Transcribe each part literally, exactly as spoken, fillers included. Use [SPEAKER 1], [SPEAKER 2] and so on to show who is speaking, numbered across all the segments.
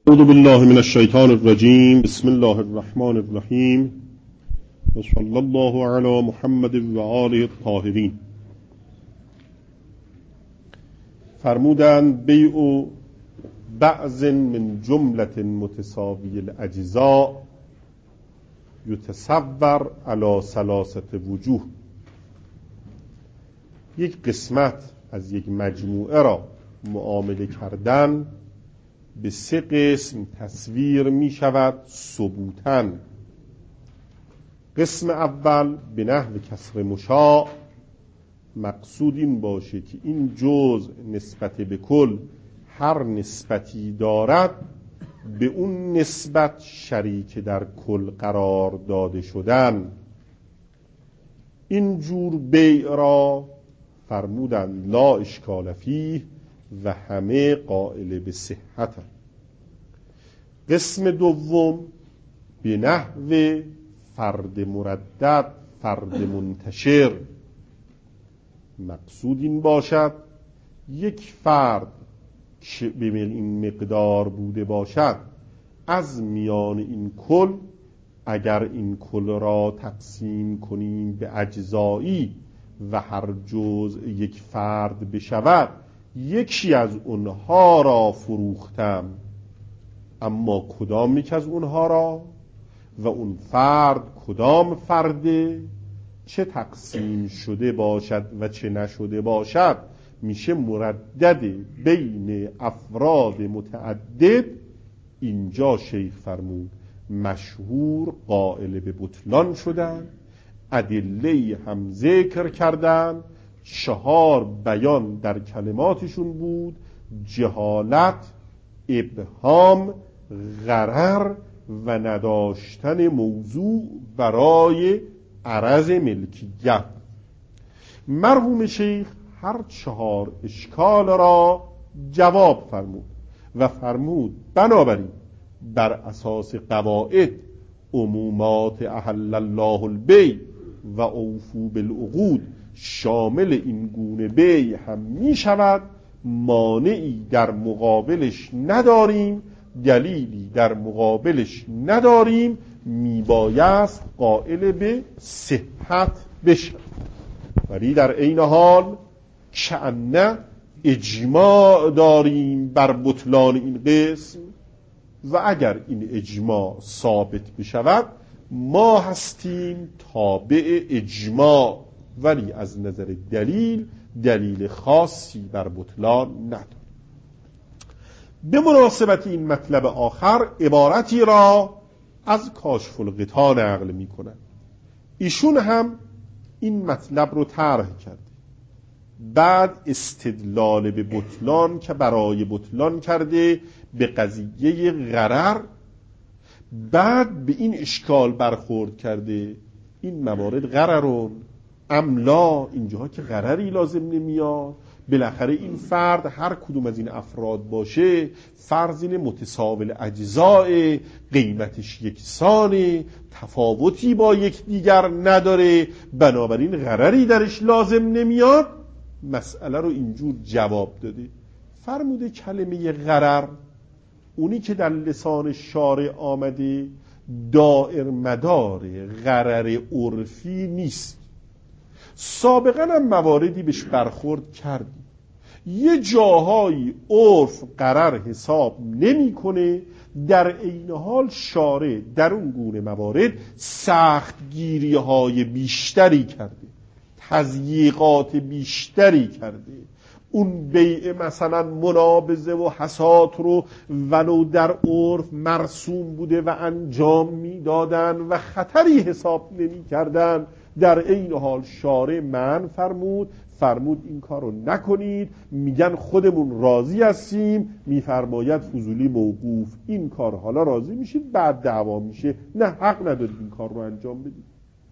[SPEAKER 1] اعوذ بالله من الشیطان الرجیم. بسم الله الرحمن الرحیم و صلی الله علی محمد و آله الطاهرین. فرمودند بیع بعض من جملة متساوی الاجزاء یتصور علی ثلاثه وجوه. یک قسمت از یک مجموعه را معامله کردن به سه قسم تصویر می شود ثبوتاً. قسم اول به نحو کسر مشاع، مقصود این باشه که این جزء نسبت به کل هر نسبتی دارد به اون نسبت شریک در کل قرار داده شدن. این جور بیع را فرمودند لا اشکال فیه و همه قائل به صحت. قسم دوم به نحو فرد مردد، فرد منتشر، مقصود این باشد یک فرد که به این مقدار بوده باشد از میان این کل اگر این کل را تقسیم کنیم به اجزایی و هر جزء یک فرد بشود یکی از اونها را فروختم، اما کدام یک از اونها را و اون فرد کدام فرده، چه تقسیم شده باشد و چه نشده باشد، میشه مردد بین افراد متعدد. اینجا شیخ فرمود مشهور قائل به بطلان شدن، ادله هم ذکر کردن، چهار بیان در کلماتشون بود: جهالت، ابهام، غرر و نداشتن موضوع برای عرض ملکیت. مرحوم شیخ هر چهار اشکال را جواب فرمود و فرمود بنابراین بر اساس قواعد عمومات احل الله البیع و اوفوا بالعقود شامل این گونه بیع هم می شود، مانعی در مقابلش نداریم، دلیلی در مقابلش نداریم، میبایست قائل به صحت بشه. ولی در عین حال کأنه اجماع داریم بر بطلان این قسم و اگر این اجماع ثابت بشود ما هستیم تابع اجماع، ولی از نظر دلیل دلیل خاصی بر بطلان نداریم. به مناسبت این مطلب آخر عبارتی را از کاشف الغطا نقل می کنند. ایشون هم این مطلب رو طرح کرده، بعد استدلال به بطلان که برای بطلان کرده به قضیه غرر، بعد به این اشکال برخورد کرده این موارد غررون املا، اینجاها که غرری لازم نمیاد، بالاخره این فرد هر کدوم از این افراد باشه فرض این متساوی اجزاء، قیمتش یکسانه، تفاوتی با یک دیگر نداره، بنابراین غرری درش لازم نمیاد. مسئله رو اینجور جواب داده، فرموده کلمه غرر اونی که در لسان شارع آمده دائر مدار غرر عرفی نیست. سابقا هم مواردی بهش برخورد کردیم، یه جاهایی عرف غرر حساب نمی کنه، در عین حال شارع در اون گونه موارد سخت گیری های بیشتری کرده، تضییقات بیشتری کرده. اون بیع مثلا منابضه و حسات رو ولو در عرف مرسوم بوده و انجام میدادن و خطری حساب نمی کردن، در این حال شارع من فرمود فرمود این کار رو نکنید، میگن خودمون راضی هستیم، میفرماید فضولی موقوف، این کار حالا راضی میشید بعد دعوا میشه، نه حق ندارید این کار رو انجام بدید.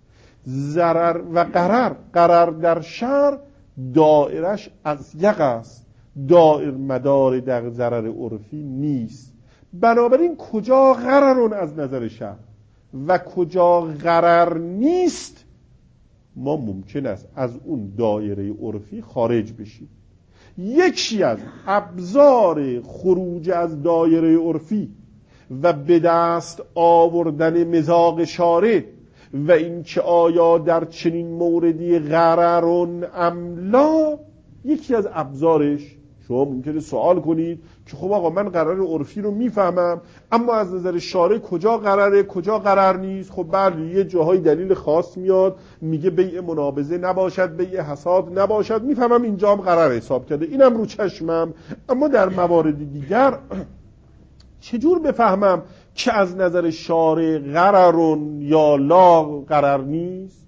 [SPEAKER 1] ضرر و قرر، قرر در شرع دائرش از یک است، دائر مدار در ضرر عرفی نیست. بنابراین کجا غررون از نظر شرع و کجا غرر نیست ما ممکن است از اون دایره عرفی خارج بشیم. یکی از ابزار خروج از دایره عرفی و به دست آوردن مزاق شارع و این که آیا در چنین موردی غررون املا یکی از ابزارش. شما ممکنه سوال کنید که خب آقا من قرار عرفی رو میفهمم، اما از نظر شارع کجا قراره کجا قرار نیست؟ خب بله یه جاهای دلیل خاص میاد میگه بیع منابضه نباشد، بیع حساد نباشد، میفهمم اینجا هم قرار حساب کرده، اینم رو چشمم. اما در موارد دیگر چجور بفهمم که از نظر شارع قرارون یا لا قرار نیست؟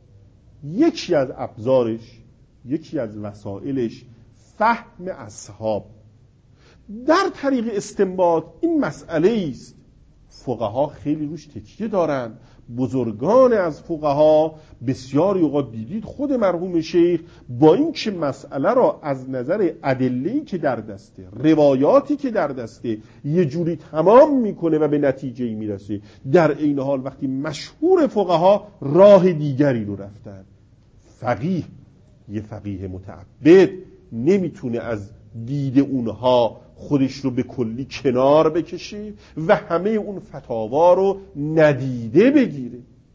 [SPEAKER 1] یکی از ابزارش، یکی از وسایلش فهم اصحاب. در طریق استنباط این مسئله است فقها خیلی روش تکیه دارن. بزرگان از فقها بسیاری اوقات دیدید خود مرحوم شیخ با این که مسئله را از نظر ادله‌ای که در دسته، روایاتی که در دسته یه جوری تمام میکنه و به نتیجه‌ای میرسه، در این حال وقتی مشهور فقها راه دیگری رو رفتن. فقیه، یه فقیه متعبد نمیتونه از دید اونها خودش رو به کلی کنار بکشه و همه اون فتاوا رو ندیده بگیره.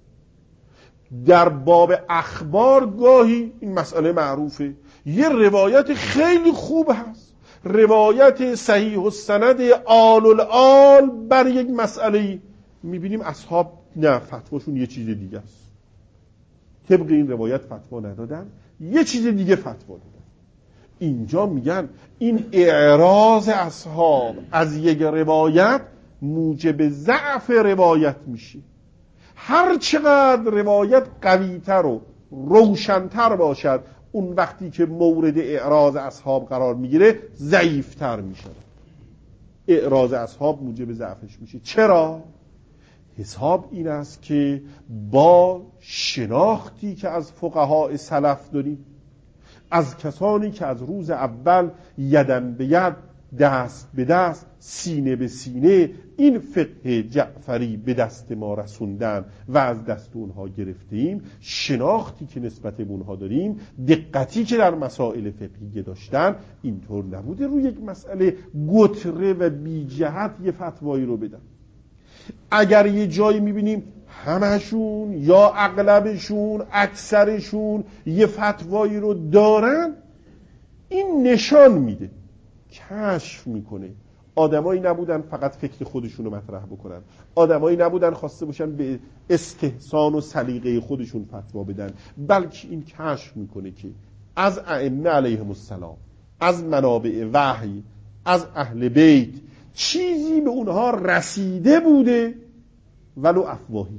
[SPEAKER 1] در باب اخبار گاهی این مسئله معروفه، یه روایت خیلی خوب هست، روایت صحیح السند آل الآل بر یک مسئله، میبینیم اصحاب نه، فتواشون یه چیز دیگه است، طبق این روایت فتوا ندادن، یه چیز دیگه فتوا دادن. اینجا میگن این اعراض اصحاب از یک روایت موجب ضعف روایت میشه. هر چقدر روایت قویتر و روشنتر باشد، اون وقتی که مورد اعراض اصحاب قرار میگیره ضعیفتر میشه. اعراض اصحاب موجب ضعفش میشه. چرا؟ حساب این است که با شناختی که از فقهای سلف داریم، از کسانی که از روز اول یدن به ید، دست به دست، سینه به سینه این فقه جعفری به دست ما رسوندن و از دست اونها گرفتیم، شناختی که نسبت به اونها داریم، دقتی که در مسائل فقهی داشتن، اینطور نبوده روی یک مسئله گتره و بی جهت یه فتوایی رو بدن. اگر یه جایی میبینیم همشون یا اغلبشون اکثرشون یه فتوایی رو دارن، این نشان میده، کشف میکنه آدمایی نبودن فقط فکر خودشون رو مطرح بکنن، آدمایی نبودن خواسته باشن به استحسان و سلیقه خودشون فتوا بدن، بلکه این کشف میکنه که از ائمه علیهم السلام، از منابع وحی، از اهل بیت چیزی به اونها رسیده بوده، ولو افواهی،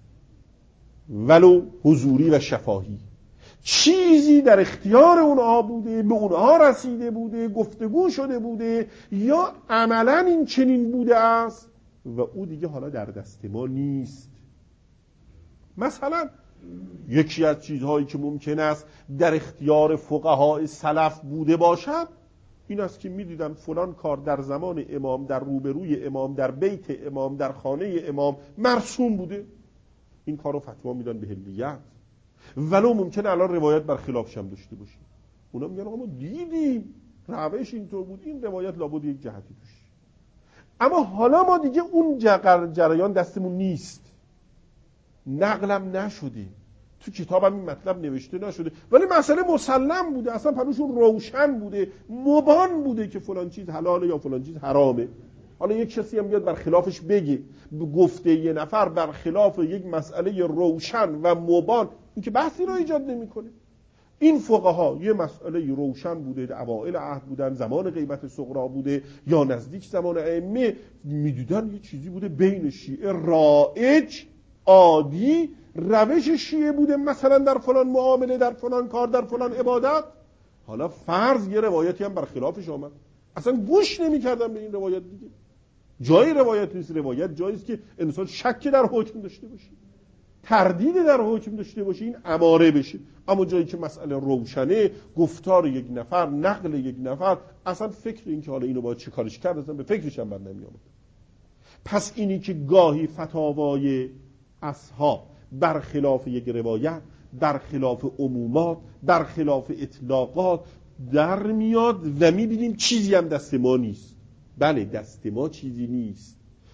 [SPEAKER 1] ولو حضوری و شفاهی، چیزی در اختیار اونها بوده، به اونها رسیده بوده، گفتگو شده بوده، یا عملا این چنین بوده است و او دیگه حالا در دست ما نیست. مثلا یکی از چیزهایی که ممکن است در اختیار فقهای سلف بوده باشد این است که می‌دیدن فلان کار در زمان امام، در روبروی امام، در بیت امام، در خانه امام مرسوم بوده، این کار رو فتوا میدن به حلیت، ولو ممکنه الان روایت بر خلافش هم داشته باشیم. اونا میگن ما دیدیم روش اینطور بود، این روایت لابد یک جهتی توش، اما حالا ما دیگه اون جریان دستمون نیست، نقلم نشده، تو کتابم این مطلب نوشته نشده، ولی مسئله مسلم بوده، اصلا پنوشون روشن بوده، مبان بوده که فلان چیز حلاله یا فلان چیز حرامه. حالا یک کسی هم بیاد بر خلافش بگه، گفته یه نفر بر خلاف یک مسئله روشن و مبان، این که بحثی رو ایجاد نمی‌کنه. این فقها یه مسئله روشن بوده، اوائل عهد بودن، زمان غیبت صغرا بوده یا نزدیک زمان ائمه، میدیدن یه چیزی بوده بین شیعه رایج، عادی، روش شیعه بوده، مثلا در فلان معامله، در فلان کار، در فلان عبادت. حالا فرض یه روایتی هم بر خلافش آمد، اصلا گوش نمی‌کردن به این روایت دیگه. جای روایت نیست، روایت جایی است که انسان شک در حکم داشته باشه، تردید در حکم داشته باشه، این اماره بشه. اما جایی که مسئله روشنه، گفتار یک نفر، نقل یک نفر، اصلا فکر این که حالا اینو باید چه کارش کرد اصلا به فکرش هم بر نمی‌آمد. پس اینی که گاهی فتاوای اصحاب برخلاف یک روایت، برخلاف عمومات، برخلاف اطلاقات در میاد و میبینیم چیزی هم دست ما نیست. بله دست ما چیزی نیست،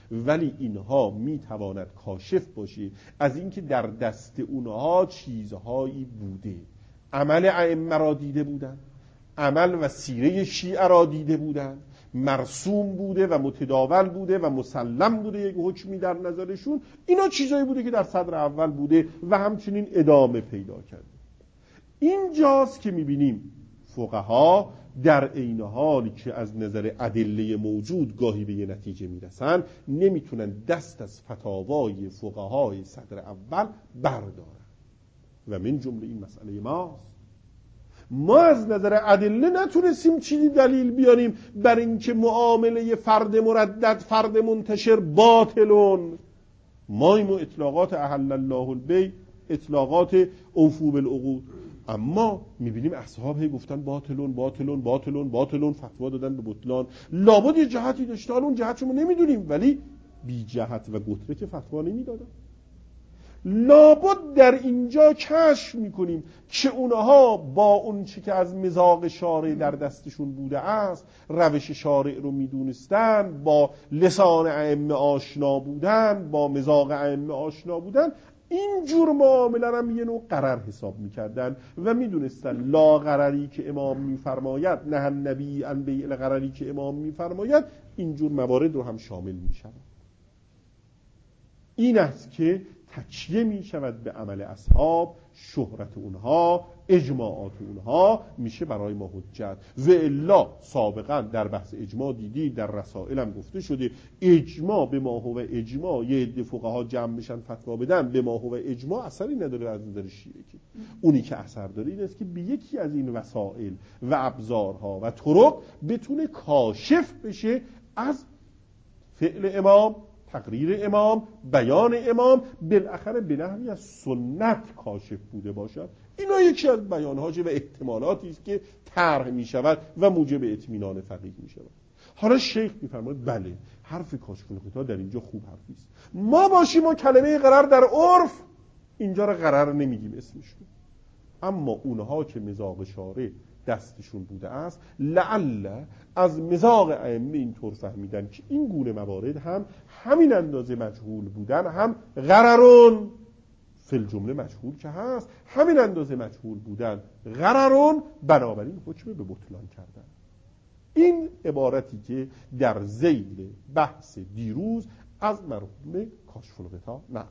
[SPEAKER 1] ولی اینها میتواند کاشف باشه از اینکه در دست اونها چیزهایی بوده. عمل ائمه را دیده بودن، عمل و سیره شیعه را دیده بودن، مرسوم بوده و متداول بوده و مسلم بوده یک حکمی در نظرشون. اینا چیزایی بوده که در صدر اول بوده و همچنین ادامه پیدا کرده. اینجاست که میبینیم فقها در عین حالی که از نظر ادله موجود گاهی به یه نتیجه میرسن، نمیتونن دست از فتاوای فقهای صدر اول بردارن و من جمله این مسئله ماست. ما از نظر ادله نتونستیم چیزی دلیل بیاریم بر اینکه معامله فرد مردد، فرد منتشر باطلون. مایم و اطلاقات احل الله البیع، اطلاقات اوفو بالعقود، اما میبینیم اصحاب هی گفتن باطلون باطلون باطلون باطلون، فتوا دادن به بطلان. لابد یه جهتی داشته، حالا اون جهت شما نمیدونیم، ولی بی جهت و گتره که فتوا نمیدادن. لابد در اینجا کشف میکنیم که اونها با اون چی که از مزاق شارع در دستشون بوده است، روش شارع رو میدونستن، با لسان ائمه آشنا بودن، با مزاق ائمه آشنا بودن، این جور معامله هم یه نوع قرار حساب میکردن و میدونستن لا قراری که امام میفرماید، نه النبی عن بیع القراری که امام میفرماید، این جور موارد رو هم شامل میشود. این است که تکیه می شود به عمل اصحاب، شهرت اونها، اجماعات اونها میشه برای ما حجت. و الا سابقا در بحث اجماع دیدی، در رسائل هم گفته شده، اجماع به ما هو اجماع، یه عده فقها جمع بشن فتوا بدن به ما هو اجماع اثری نداره از نظر شیعه. که اونی که اثر داره این است که به یکی از این وسائل و ابزارها و طرق بتونه کاشف بشه از فعل امام، تقریر امام، بیان امام، بالاخره به نحوی از سنت کاشف بوده باشد. اینا یکی از بیانهاش و احتمالاتی است که طرح می شود و موجب اطمینان فقیه می شود. حالا شیخ می فرماید بله، حرف کاشف الغطا در اینجا خوب حرفی است. ما باشیم و کلمه قرار در عرف اینجا را قرار نمیگیم اسمش رو، اما اونها که مزاق شارع دستشون بوده است، لعل از مزاق ائمه اینطور فهمیدن که این گونه موارد هم همین اندازه مجهول بودن، هم غررون فی الجمله مجهول که هست، همین اندازه مجهول بودن غررون، بنابراین حکم به بطلان کردن. این عبارتی که در ذیل بحث دیروز از مرحوم کاشف الغطا نقل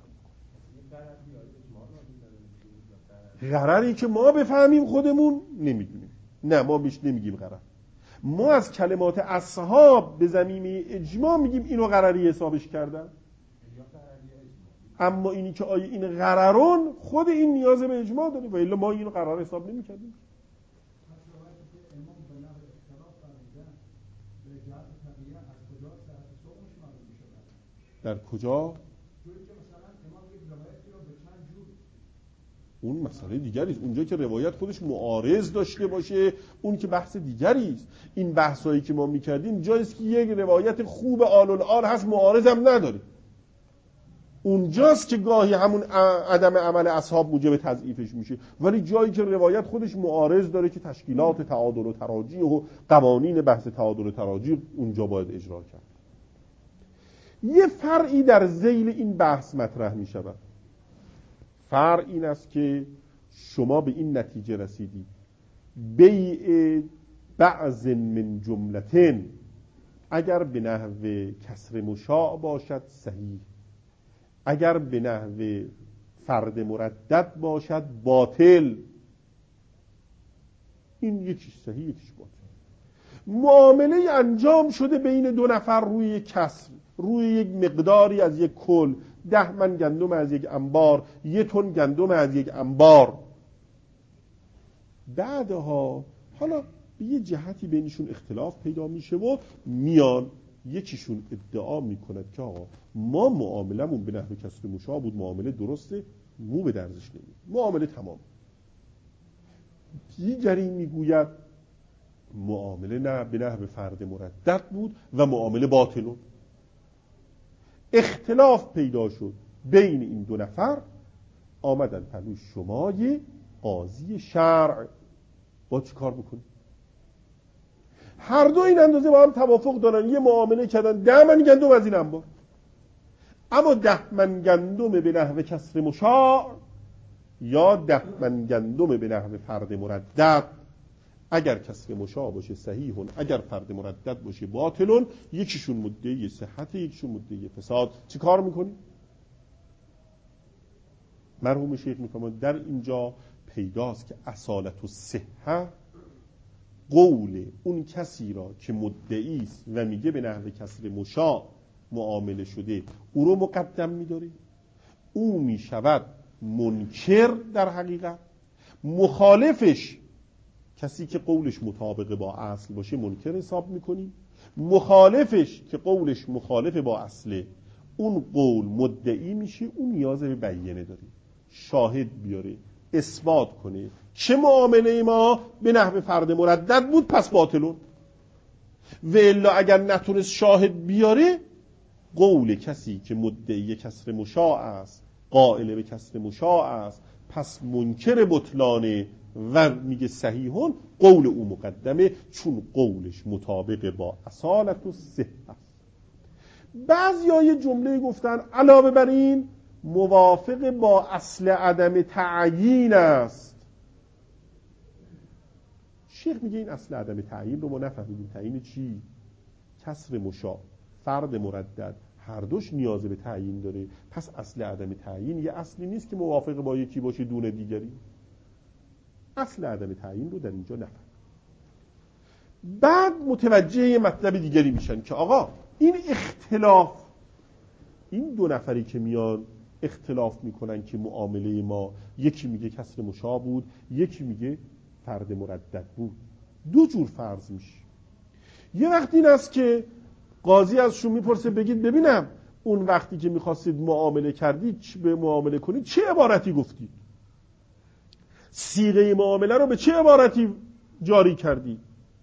[SPEAKER 1] غرری که ما بفهمیم خودمون نمیدونیم. نه، ما بیش نمیگیم غرر. ما از کلمات اصحاب به زمینه اجماع میگیم اینو غرری حسابش کردن. اما اینی که آیا این غررون، خود این نیاز به اجماع داره و الا ما اینو غرر حساب نمی‌کردیم. در کجا؟ اون مسئله دیگری است. اونجا که روایت خودش معارض داشته باشه اون که بحث دیگری است. این بحثایی که ما می‌کردیم جاییست که یک روایت خوب آل الآل هست، معارض هم نداره. اونجاست که گاهی همون عدم عمل اصحاب موجب تضعیفش میشه. ولی جایی که روایت خودش معارض داره که تشکیلات تعادل و تراجیح و قوانین بحث تعادل و تراجیح اونجا باید اجرا کرد. یه فرعی در ذیل این بحث مطرح میشود. فرع این است که شما به این نتیجه رسیدید بیع بعض من جملتن اگر به نحو کسر مشاع باشد صحیح، اگر به نحو فرد مردد باشد باطل. این یکیش صحیح یکیش باطل. معامله انجام شده بین دو نفر روی یک کسر، روی یک مقداری از یک کل، ده من گندم از یک انبار، یک تن گندم از یک انبار. بعدها حالا به یه جهتی بینشون اختلاف پیدا میشه و میان یکیشون ادعا میکند که آقا ما معاملمون به نحو کسر مشاع بود، معامله درسته، مو به درزش نمید، معامله تمام. دیگری میگوید معامله نه به نحو فرد مردد بود و معامله باطلون. اختلاف پیدا شد بین این دو نفر، آمدن پلوی شمای قاضی شرع. با چی کار بکنیم؟ هر دو این اندازه با هم توافق دارن، یه معامله کردن، ده من گندم از این انبار. اما ده من گندم به نحو کسر مشاع یا ده من گندم به نحو فرد مردد، اگر کسر مشاع باشه صحیحون، اگر فرد مردد باشه باطلون، یکیشون مدعی صحت، یکیشون مدعی فساد. چی کار میکنی؟ مرحوم شیخ میفرماید در اینجا پیداست که اصالت الصحه قول اون کسی را که مدعی است و میگه به نحو کسر مشاع معامله شده او رو مقدم میداره. او میشود منکر در حقیقت، مخالفش کسی که قولش مطابق با اصل باشه منکر حساب میکنی، مخالفش که قولش مخالف با اصله اون قول مدعی میشه. اون نیاز به بیانه داره، شاهد بیاره، اثبات کنه چه معامله ما به نحو فرد مردد بود پس باطلون، و الا اگر نتونست شاهد بیاره قول کسی که مدعی کسر مشاع است، قائل به کسر مشاع است، پس منکر بطلانه و میگه صحیحون، قول او مقدمه چون قولش مطابق با اصالت و صحت است. بعضیا یه جمله گفتن علاوه بر این موافق با اصل عدم تعیین است. شیخ میگه این اصل عدم تعیین رو ما نفهمیدیم. تعیین چی؟ کسر مشاع، فرد مردد، هر دوش نیاز به تعیین داره. پس اصل عدم تعیین یه اصلی نیست که موافق با یکی باشه دون دیگری. اصل عدم تعیین رو در اینجا نفهم. بعد متوجه یه مطلب دیگری میشن که آقا این اختلاف، این دو نفری که میان اختلاف میکنن که معامله ما یکی میگه کسر مشاع بود، یکی میگه فرد مردد بود، دو جور فرض میشه. یه وقت این است که قاضی ازشون میپرسه بگید ببینم اون وقتی که میخواستید معامله کردید چه به معامله کنید چه عبارتی گفتید؟ صیغه معامله رو به چه عبارتی جاری کردید؟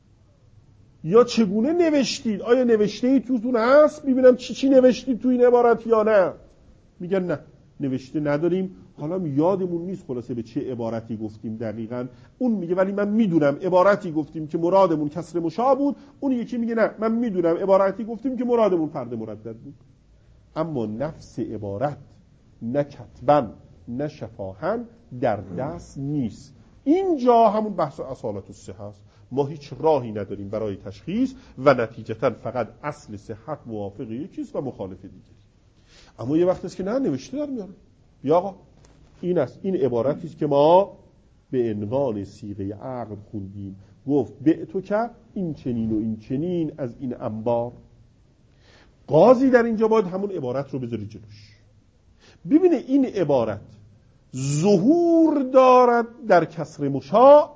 [SPEAKER 1] یا چگونه نوشتید؟ آیا نوشته ای توتون هست؟ ببینم چی چی نوشتید تو این عبارت یا نه؟ میگن نه نوشته نداریم، حالا یادمون نیست خلاصه به چه عبارتی گفتیم دقیقاً. اون میگه ولی من میدونم عبارتی گفتیم که مرادمون کسر مشاع بود. اون یکی میگه نه من میدونم عبارتی گفتیم که مرادمون فرد مردد بود. اما نفس عبارت نه کتباً نه شفاهاً در دست نیست. اینجا همون بحث اصالت الصحه است. ما هیچ راهی نداریم برای تشخیص و نتیجتاً فقط اصل صحت موافق یکیست و مخالف دیگری. اما یه وقت است که نه نوشته در میاره. بیا آقا این است، این عبارتی است که ما به عنوان صیغه عقد خوندیم. گفت بعتو که این چنین و این چنین از این انبار. قاضی در اینجا باید همون عبارت رو بذاری جلوش، ببینه این عبارت ظهور دارد در کسر مشاع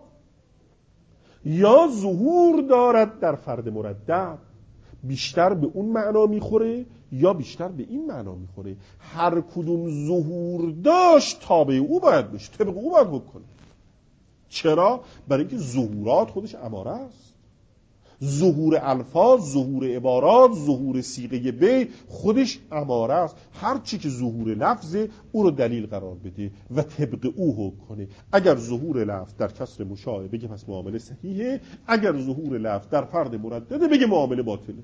[SPEAKER 1] یا ظهور دارد در فرد مردد، بیشتر به اون معنا میخوره یا بیشتر به این معنا میخوره. هر کدوم ظهور داشت تابع او باید بشه، طبق او باید بکنه. چرا؟ برای اینکه ظهورات خودش اماره است. ظهور الفاظ، ظهور عبارات، ظهور صیغه بی خودش اماره است. هر چی که ظهور لفظه او رو دلیل قرار بده و طبق او حکم کنه. اگر ظهور لفظ در کسر مشاع بگه پس معامله صحیحه، اگر ظهور لفظ در فرد مردده بگه معامله باطله.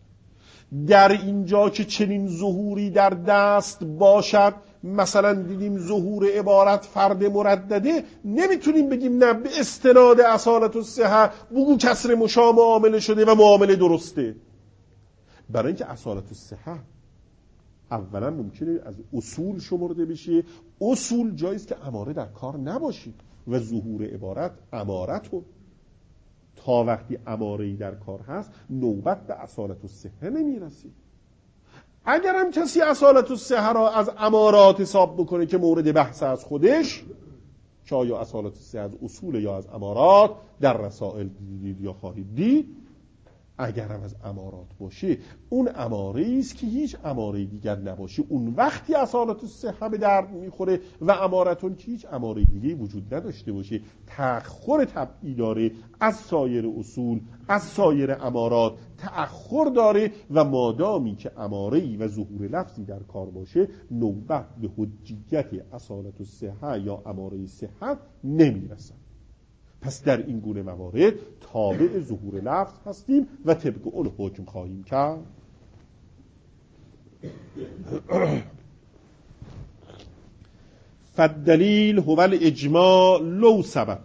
[SPEAKER 1] در اینجا که چنین ظهوری در دست باشد، مثلا دیدیم ظهور عبارت فرد مردده، نمیتونیم بگیم نه به استناد اصالت الصحه بگو کسر مشاع معامله شده و معامله درسته. برای اینکه اصالت الصحه اولا ممکنه از اصول شمرده بشه. اصول جاییست که اماره در کار نباشید و ظهور عبارت امارتون. تا وقتی اماره‌ای در کار هست نوبت به اصالت الصحه نمیرسی. اگر هم کسی اصالت الصحه را از امارات حساب بکنه که مورد بحث از خودش، که آیا اصالت الصحه از اصول یا از امارات، در رسائل دیدید یا خواهید دید. اگر هم از امارات باشه اون اماره‌ای است که هیچ اماره دیگر نباشه، اون وقتی اصالت الصحه به درد میخوره و امارتون که هیچ اماره دیگه وجود نداشته باشه. تأخر طبعی داره از سایر اصول، از سایر امارات تأخر داره و مادامی که اماره‌ای و ظهور لفظی در کار باشه نوبت به حجیت اصالت الصحه یا اماره صحت نمیرسه. پس در این گونه موارد تابع ظهور لفظ هستیم و طبق اون حکم خواهیم کرد. فالدلیل هو الاجماع لو سبب،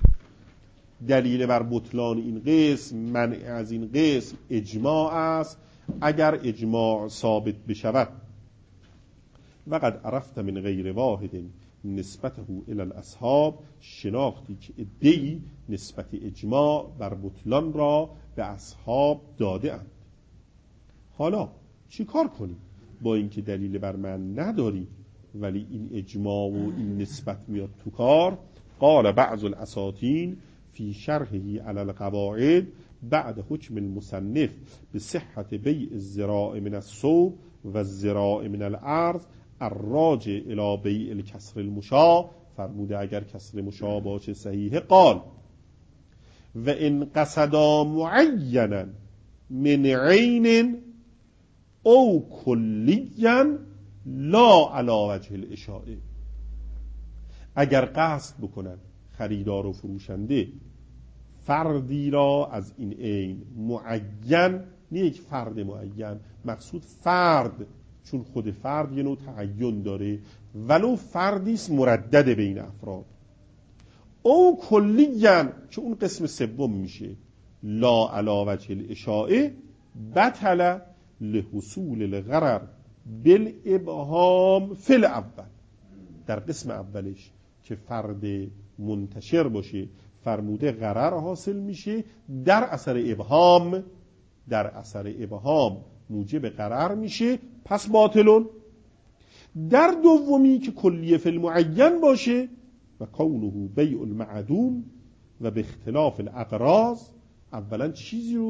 [SPEAKER 1] دلیل بر بطلان این قسم، منع از این قسم اجماع است اگر اجماع ثابت بشود. وقد عرفت من غیر واحد نسبته الی الاصحاب، شناختی که ادعی نسبت اجماع بر بطلان را به اصحاب داده اند. حالا چی کار کنیم با اینکه دلیل بر من نداری ولی این اجماع و این نسبت میاد تو کار؟ قال بعض الاساطین فی شرحه علی القواعد بعد حکم المصنف به صحت بیع الذراع من الثوب و الذراع من الارض الراجع الی بیع الکسر المشاع، فرموده اگر کسر مشاع باشه صحیحه. قال و ان قصدا معینا من عین او کلیا لا علی وجه الاشاعه، اگر قصد بکنن خریدار و فروشنده فردی را از این عین معین، نه یک فرد معین، مقصود فرد، چون خود فرد یه نوع تعین داره ولو فردیست مردد بین افراد، او کلیاً که اون قسم سوم میشه لا علی وجه الاشاعه، بطل لحصول الغرر بالابهام فی الاول، در قسم اولش که فرد منتشر باشه فرموده غرر حاصل میشه در اثر ابهام، در اثر ابهام موجب غرر میشه پس باطلون. در دومی که کلیه فی المعین باشه و کونه بیع المعدوم و به اختلاف الاقراض، اولا چیزی رو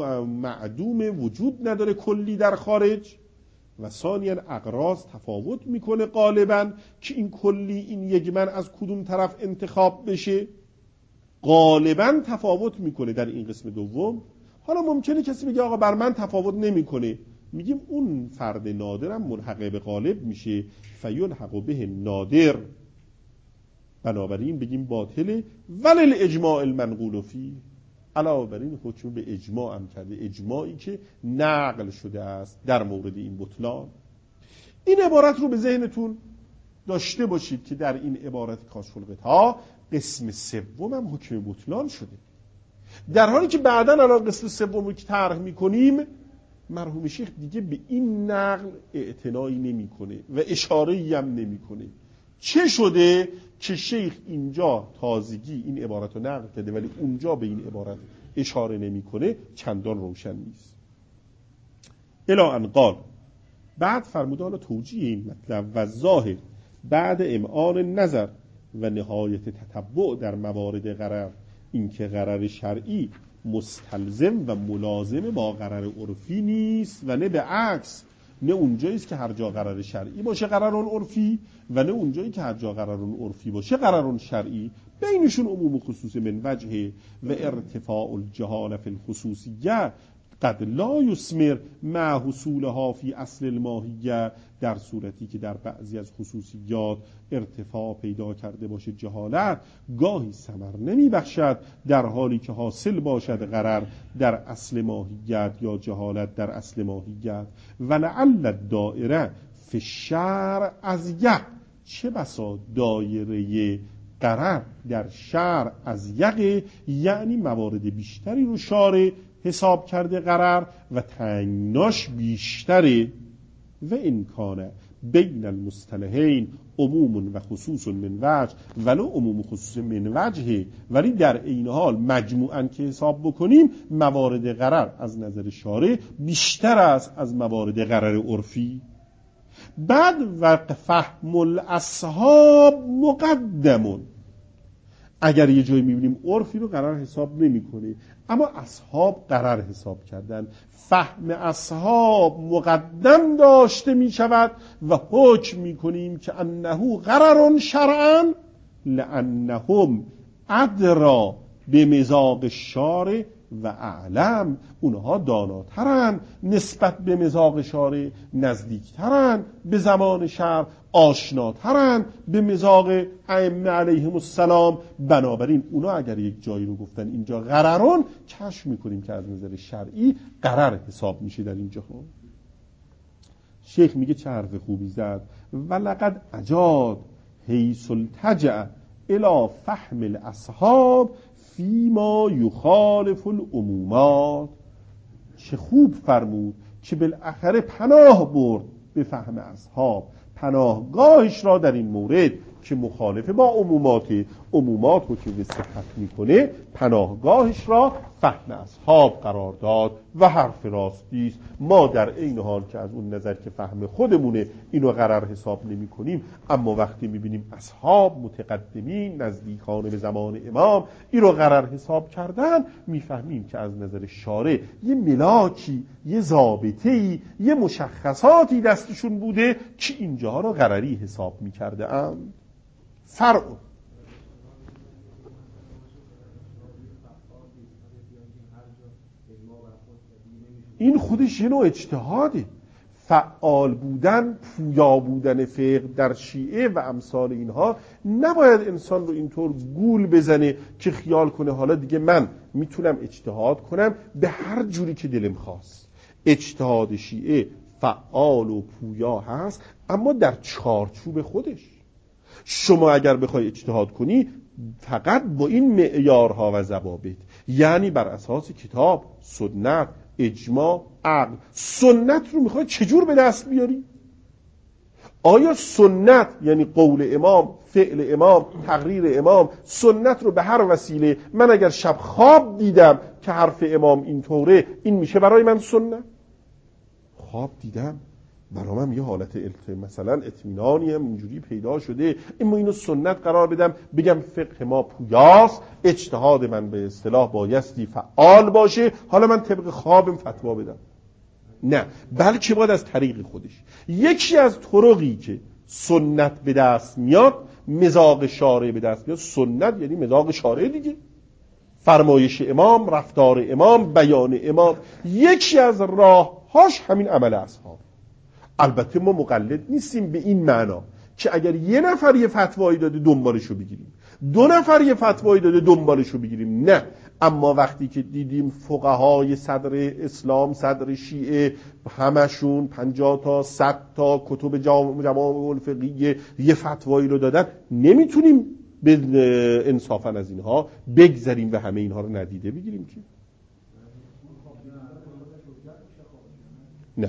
[SPEAKER 1] معدوم وجود نداره کلی در خارج و ثانیا اقراض تفاوت میکنه غالبا که این کلی این یجمن از کدوم طرف انتخاب بشه، غالبا تفاوت میکنه در این قسم دوم. حالا ممکنه کسی بگه آقا بر من تفاوت نمیکنه، میگیم اون فرد نادرم ملحق به غالب میشه، فیلحق به نادر، بنابراین بگیم باطله. ولی الاجماع المنقول فیه، علاوه بر این حکم به اجماع هم کرده، اجماعی که نقل شده است در مورد این بطلان. این عبارت رو به ذهنتون داشته باشید که در این عبارت کاشف الغطا قسم سوم هم حکم بطلان شده، در حالی که بعداً الان قسم سوم رو که طرح می‌کنیم مرحوم شیخ دیگه به این نقل اعتنایی نمی‌کنه و اشاره‌ای هم نمی‌کنه. چه شده که شیخ اینجا تازگی این عبارت رو نقل کرده ولی اونجا به این عبارت اشاره نمی‌کنه؟ چندان روشن نیست. الی ان قال، بعد فرموده حالا توجیه این مطلب و ظاهر بعد امعان نظر و نهایت تتبع در موارد غرر، این که غرر شرعی مستلزم و ملازم با غرر عرفی نیست و نه به عکس، نه اونجاییست که هر جا غرر شرعی باشه غررون عرفی و نه اونجایی که هر جا غررون عرفی باشه غررون شرعی، بینشون عموم خصوص من وجه و ارتفاع الجهال فی الخصوصیه قد لا یثمر مع حصولها فی اصل الماهیه، در صورتی که در بعضی از خصوصیات ارتفاع پیدا کرده باشه جهالت گاهی ثمر نمی بخشد در حالی که حاصل باشد غرر در اصل ماهیت یا جهالت در اصل ماهیت. ولعل الدائره فی الشرع از یق، چه بسا دایره غرر در شرع از یق، یعنی موارد بیشتری رو شارع حساب کرده غرر و تنگناش بیشتره. و امکانه بین المصطلحین عموم و خصوص من وجه، ولو عموم خصوص من وجه، ولی در این حال مجموعاً که حساب بکنیم موارد غرر از نظر شارع بیشتر است از موارد غرر عرفی. بعد و فهم الاصحاب مقدمون، اگر یه جایی میبینیم عرفی رو قرار حساب نمی کنه اما اصحاب قرار حساب کردن، فهم اصحاب مقدم داشته می شود و حکم می کنیم که انه قرارون شرعا لانهم ادرا به مزاق شارع و اعلم، اونها داناترن نسبت به مزاق شارع، نزدیکترن به زمان شرع، آشناترن به مزاق ائمه علیهم السلام، بنابراین اونا اگر یک جایی رو گفتن اینجا قرارون، کشف میکنیم که از نظر شرعی قرار حساب میشه در اینجا. شیخ میگه چه حرف خوبی زد. ولقد اجاد حیث التجع الى فهم الاصحاب فیما یخالف العمومات. چه خوب فرمود که بالاخره پناه برد به فهم اصحاب، پناهگاهش را در این مورد که مخالف با عمومات عمومات رو که وسعت میکنه، پناهگاهش را فهم اصحاب قرار داد و حرف راستی است. ما در این حال که از اون نظر که فهم خودمونه اینو قرار حساب نمی کنیم، اما وقتی میبینیم اصحاب متقدمین نزدیکان به زمان امام اینو قرار حساب کردن، میفهمیم که از نظر شارع یه ملاکی، یه ضابطه‌ای، یه مشخصاتی دستشون بوده که اینجاها رو قراری حساب میکرده ام. فرق این خودش یه نوع اجتهاده. فعال بودن، پویا بودن فقه در شیعه و امثال اینها نباید انسان رو اینطور گول بزنه که خیال کنه حالا دیگه من میتونم اجتهاد کنم به هر جوری که دلم خواست. اجتهاد شیعه فعال و پویا هست، اما در چارچوب خودش. شما اگر بخوای اجتهاد کنی فقط با این معیارها و ضوابط، یعنی بر اساس کتاب، سنت، اجماع، عقل. سنت رو میخوای چجور به دست بیاری؟ آیا سنت یعنی قول امام، فعل امام، تقریر امام، سنت رو به هر وسیله، من اگر شب خواب دیدم که حرف امام اینطوره، این میشه برای من سنت؟ خواب دیدم برای من یه حالت مثلا اطمینانی هم اینجوری پیدا شده، اما اینو سنت قرار بدم بگم فقه ما پویاست، اجتهاد من به اصطلاح بایستی فعال باشه، حالا من طبق خوابم فتوا بدم؟ نه، بلکه باید از طریق خودش. یکی از طرقی که سنت به دست میاد، مذاق شارع به دست میاد. سنت یعنی مذاق شارع دیگه، فرمایش امام، رفتار امام، بیان امام. یکی از راههاش همین عمل اصحاب. البته ما مقلد نیستیم به این معنا که اگر یه نفر یه فتوایی داده دنبالشو بگیریم، دو نفر یه فتوایی داده دنبالشو بگیریم، نه. اما وقتی که دیدیم فقهای صدر اسلام، صدر شیعه، همشون پنجاه تا صد تا کتب جوامع الفقهیه یه فتوایی رو دادن، نمیتونیم به انصافا از اینها بگذریم و همه اینها رو ندیده بگیریم که نه.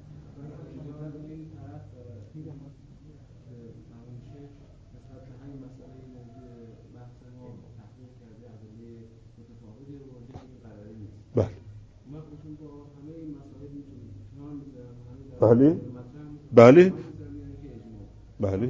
[SPEAKER 1] بله بله بله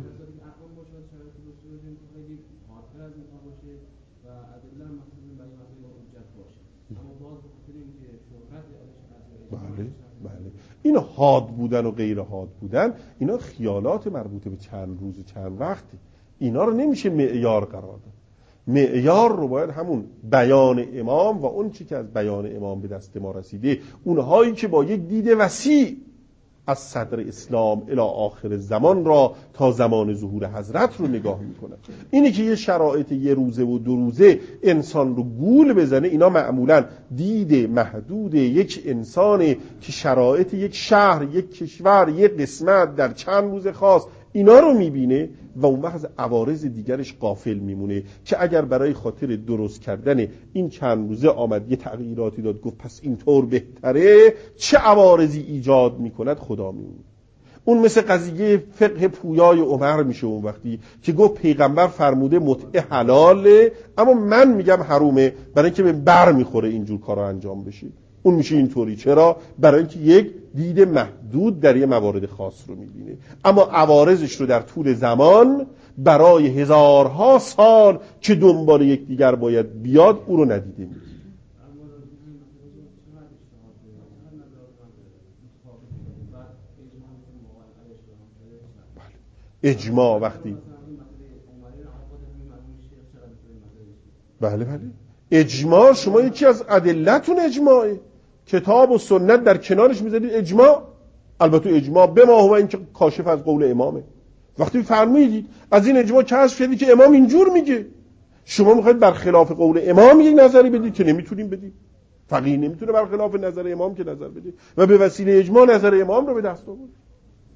[SPEAKER 1] بله بله این حاد بودن و غیر حاد بودن، اینا خیالات مربوطه به چند روز چند وقتی. اینا رو نمیشه معیار قرار داد. معیار رو باید همون بیان امام و اون چی که از بیان امام به دست ما رسیده، اونهایی که با یک دید وسیع از صدر اسلام الی آخر زمان را تا زمان ظهور حضرت رو نگاه میکنن. اینی که یه شرایط یه روزه و دو روزه انسان رو گول بزنه، اینا معمولا دید محدود یک انسانه که شرایط یک شهر، یک کشور، یک قسمت در چند روز خاص اینا رو میبینه و اون وقت عوارض دیگرش غافل میمونه که اگر برای خاطر درست کردن این چند روزه آمد یه تغییراتی داد، گفت پس اینطور بهتره، چه عوارضی ایجاد میکند خدا میمونه. اون مثل قضیه فقه پویای عمر میشه اون وقتی که گفت پیغمبر فرموده متعه حلاله اما من میگم حرومه، برای اینکه به بر میخوره اینجور کارا انجام بشه. اون میشه اینطوری. چرا؟ برای اینکه یک دید محدود در یه موارد خاص رو میبینه، اما عوارضش رو در طول زمان برای هزارها سال که دنبال یک دیگر باید بیاد او رو ندیده میگیره. اجماع وقتی بله بله اجماع شما یکی از ادلتون اجماعه، کتاب و سنت در کنارش میذارید اجماع. البته اجماع به ما هو این که کاشف از قول امامه. وقتی فرمودید از این اجماع کشف کردید که امام اینجور میگه، شما میخواید برخلاف قول امام یک نظری بدید که نمیتونیم بدید. فقیه نمیتونه برخلاف نظر امام که نظر بده و به وسیله اجماع نظر امام رو به دست آورد.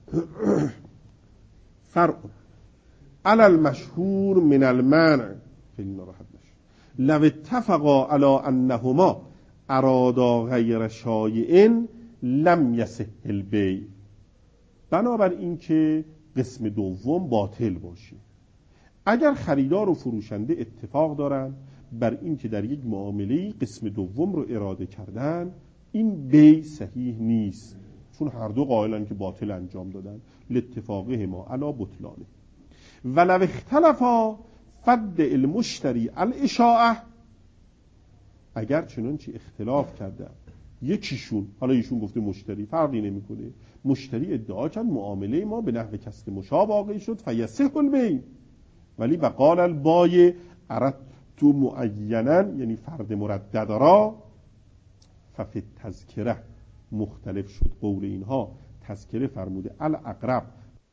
[SPEAKER 1] فرع علی المشهور من المنع خیلی ناراحت نشه. لو اتفقا علی انهما ارادا غیر شایع لم یصح البیع. بنابر این که قسم دوم باطل باشه. اگر خریدار و فروشنده اتفاق دارن بر این که در یک معامله قسم دوم رو اراده کردن، این بیع صحیح نیست، چون هر دو قائلن که باطل انجام دادن. لاتفاقه ما علی بطلانه. ولو اختلفا فد المشتری الاشاعه. اگر چنانچه اختلاف کردن یکیشون، حالا ایشون گفته مشتری، فرقی نمیکنه، مشتری ادعا کرد معامله ما به نحو کسب مشابه واقع شد فیصح البیع، ولی وقال البایع اردت معینا، یعنی فرد مردد را، ففی تذکره مختلف شد قول اینها. تذکره فرموده الاقرب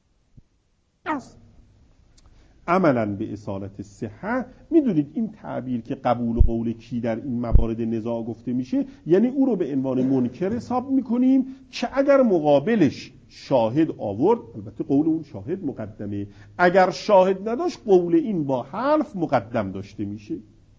[SPEAKER 1] عملا به اصالت صحه. میدونید این تعبیر که قبول قول کی در این موارد نزاع گفته میشه، یعنی او رو به عنوان منکر حساب میکنیم که اگر مقابلش شاهد آورد، البته قول اون شاهد مقدمه، اگر شاهد نداشت قول این با حرف مقدم داشته میشه.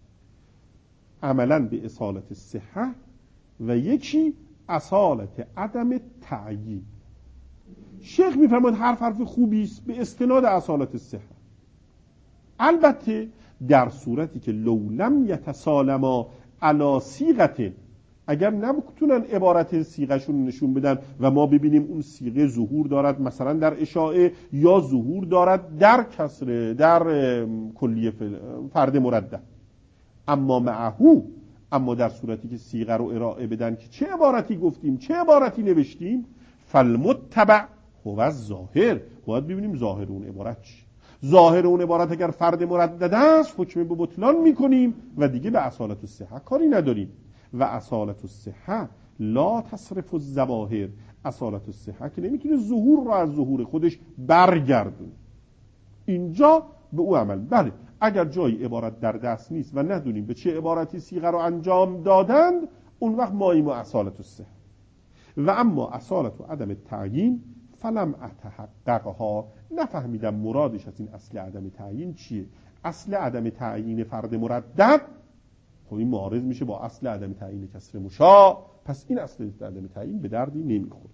[SPEAKER 1] عملا به اصالت صحه و یکی اصالت عدم تعیین. شیخ میفرماید حرف حرف خوبی است به استناد اصالت صحه، البته در صورتی که لو لم یتسالما علی صیغه، اگر نبتونن عبارت صیغه‌شون نشون بدن و ما ببینیم اون صیغه ظهور دارد مثلا در اشاعه یا ظهور دارد در کسر، در کلیه فرد مردد، اما معهو، اما در صورتی که صیغه رو ارائه بدن که چه عبارتی گفتیم چه عبارتی نوشتیم، فالمتبع هو الظاهر، باید ببینیم ظاهر اون عبارت چی. ظاهر اون عبارت اگر فرد مردد است حکم به بطلان میکنیم و دیگه به اصالت الصحه کاری نداریم. و اصالت الصحه لا تصرف الظواهر، اصالت الصحه که نمیتونه ظهور رو از ظهور خودش برگردونه. اینجا به او عمل. بله اگر جایی عبارت در دست نیست و ندونیم به چه عبارتی صیغه رو انجام دادند، اون وقت ماییم و اصالت الصحه. و اما اصالت و عدم تعیین فلم اتحققها، نفهمیدم مرادش از این اصل عدم تعیین چیه. اصل عدم تعیین فرد مردد خب این معارض میشه با اصل عدم تعیین کسر مشاع، پس این اصل عدم تعیین به دردی نمیخوره.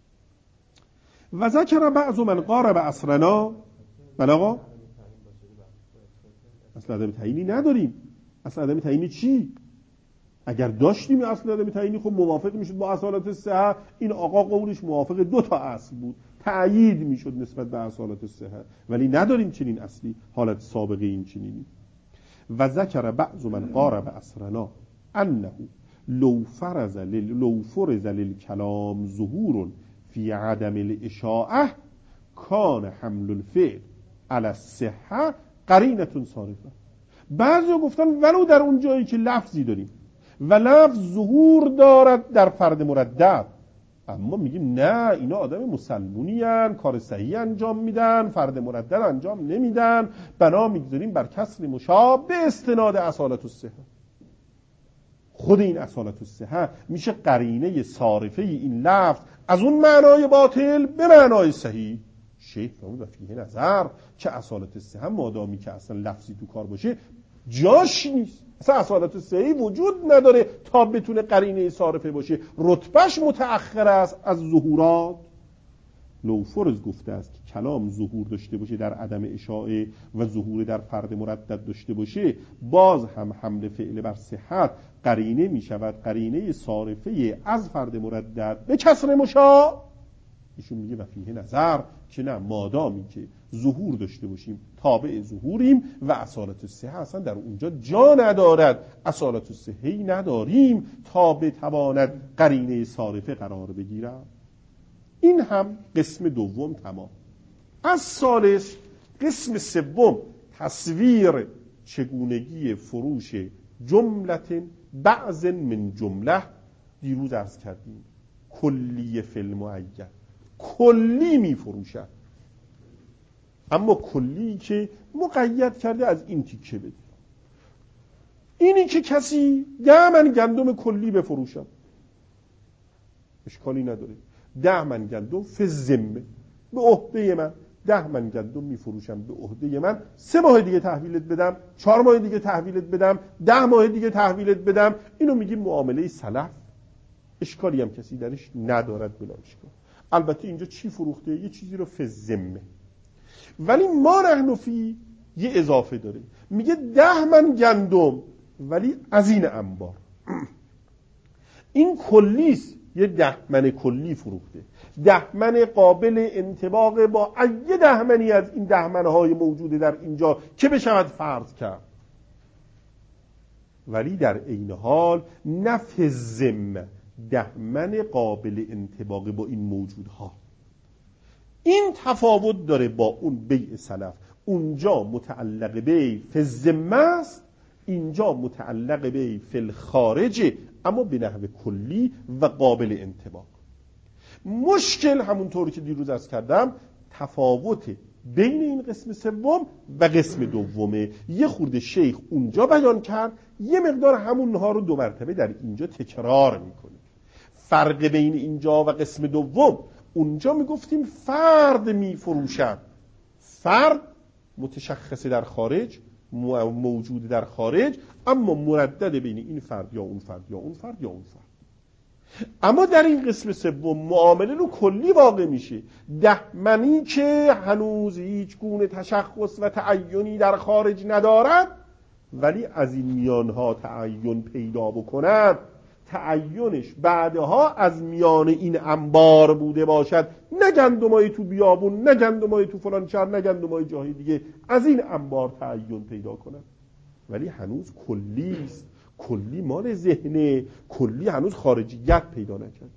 [SPEAKER 1] و ذکر بعض من قارب عصرنا. بله آقا اصل عدم تعیینی نداریم. اصل عدم تعیینی چی؟ اگر داشتیم اصل عدم تعیینی خب موافق میشد با اصالت الصحه. این آقا قولش موافق دو تا اصل بود، تأیید میشد نسبت به اصالت الصحه، ولی نداریم چنین اصلی، حالت سابقه این چنینی. و ذکر بعض من قارب عصرنا انه لو فرز لو فرز للکلام ظهور فی عدم الاشاعه کان حمل الفعل علی الصحه قرینه صارفه. بعضی گفتن ولو در اون جایی که لفظی داریم و لفظ ظهور دارد در فرد مردد، اما میگیم نه اینا آدم مسلمونی هن، کار صحیح انجام میدن، فرد مردد انجام نمیدن، بنا میگذاریم بر کسر مشابه به استناد اصالت الصحه. خود این اصالت الصحه میشه قرینه صارفه این لفظ از اون معنای باطل به معنای صحیح. شیخ فرمود و فیه نظر که اصالت الصحه مادامی که اصلا لفظی تو کار باشه جاش نیست، اصلا اصالت الصحه وجود نداره تا بتونه قرینه صارفه باشه، رتبهش متأخر است از ظهورات. لو فرض گفته است که کلام ظهور داشته باشه در عدم اشاعه و ظهور در فرد مردد داشته باشه، باز هم حمل فعل بر صحت قرینه می شود، قرینه صارفه از فرد مردد به کسر مشاع. ایشون میگه و فیه نظر که نه، مادامی که ظهور داشته باشیم تابع ظهوریم و اصالت الصحه اصلا در اونجا جا ندارد، اصالت الصحه نداریم تا بتواند قرینه صارفه قرار بگیرد. این هم قسم دوم تمام. از ثالث قسم سوم تصویر چگونگی فروش جملت بعض من جمله. دیروز عرض کردیم کلی فی المعین، کلی می فروشد، اما کلی که مقید کرده از این تیکه بده. اینی که کسی ده من گندم کلی بفروشد اشکالی نداره، ده من گندم فی الذمه، به عهده من، ده من گندم میفروشم به عهده من، سه ماه دیگه تحویلت بدم، چهار ماه دیگه تحویلت بدم، ده ماه دیگه تحویلت بدم. اینو میگیم معامله سلف، اشکالی هم کسی درش ندارد، بلا اشکال. البته اینجا چی فروخته؟ یه چیزی رو فزمه. ولی ما نحن فی یه اضافه داره، میگه ده من گندم ولی از این انبار. این کلیست، یه دهمن کلی فروخته، دهمن قابل انطباق با ای دهمنی از این دهمنهای موجوده در اینجا که بشود فرض کرد. ولی در عین حال نفذم دهمن قابل انطباق با این موجودها. این تفاوت داره با اون بیع سلف. اونجا متعلق به فزمه است، اینجا متعلق به فل خارجه، اما به نحو کلی و قابل انطباق. مشکل همونطوری که دیروز عرض کردم تفاوت بین این قسم سوم و قسم دومه. یه خورده شیخ اونجا بیان کرد، یه مقدار همونها رو دو مرتبه در اینجا تکرار میکنه. فرق بین اینجا و قسم دوم، اونجا میگفتیم فرد میفروشد، فرد متشخصه در خارج، موجود در خارج، اما مردد بین این فرد یا اون فرد یا اون فرد یا اون فرد. اما در این قسم سوم معامله رو کلی واقع میشه. دهمنی که هنوز هیچ گونه تشخص و تعیینی در خارج ندارد، ولی از این میانها تعیین پیدا بکند، تعیینش بعدها از میان این انبار بوده باشد، نه گندمای تو بیابون، نه گندمای تو فلان شهر، نه گندمای جای دیگه، از این انبار تعیین پیدا کند. ولی هنوز کلی است، کلی مال ذهنه، کلی هنوز خارجیت پیدا نکرده.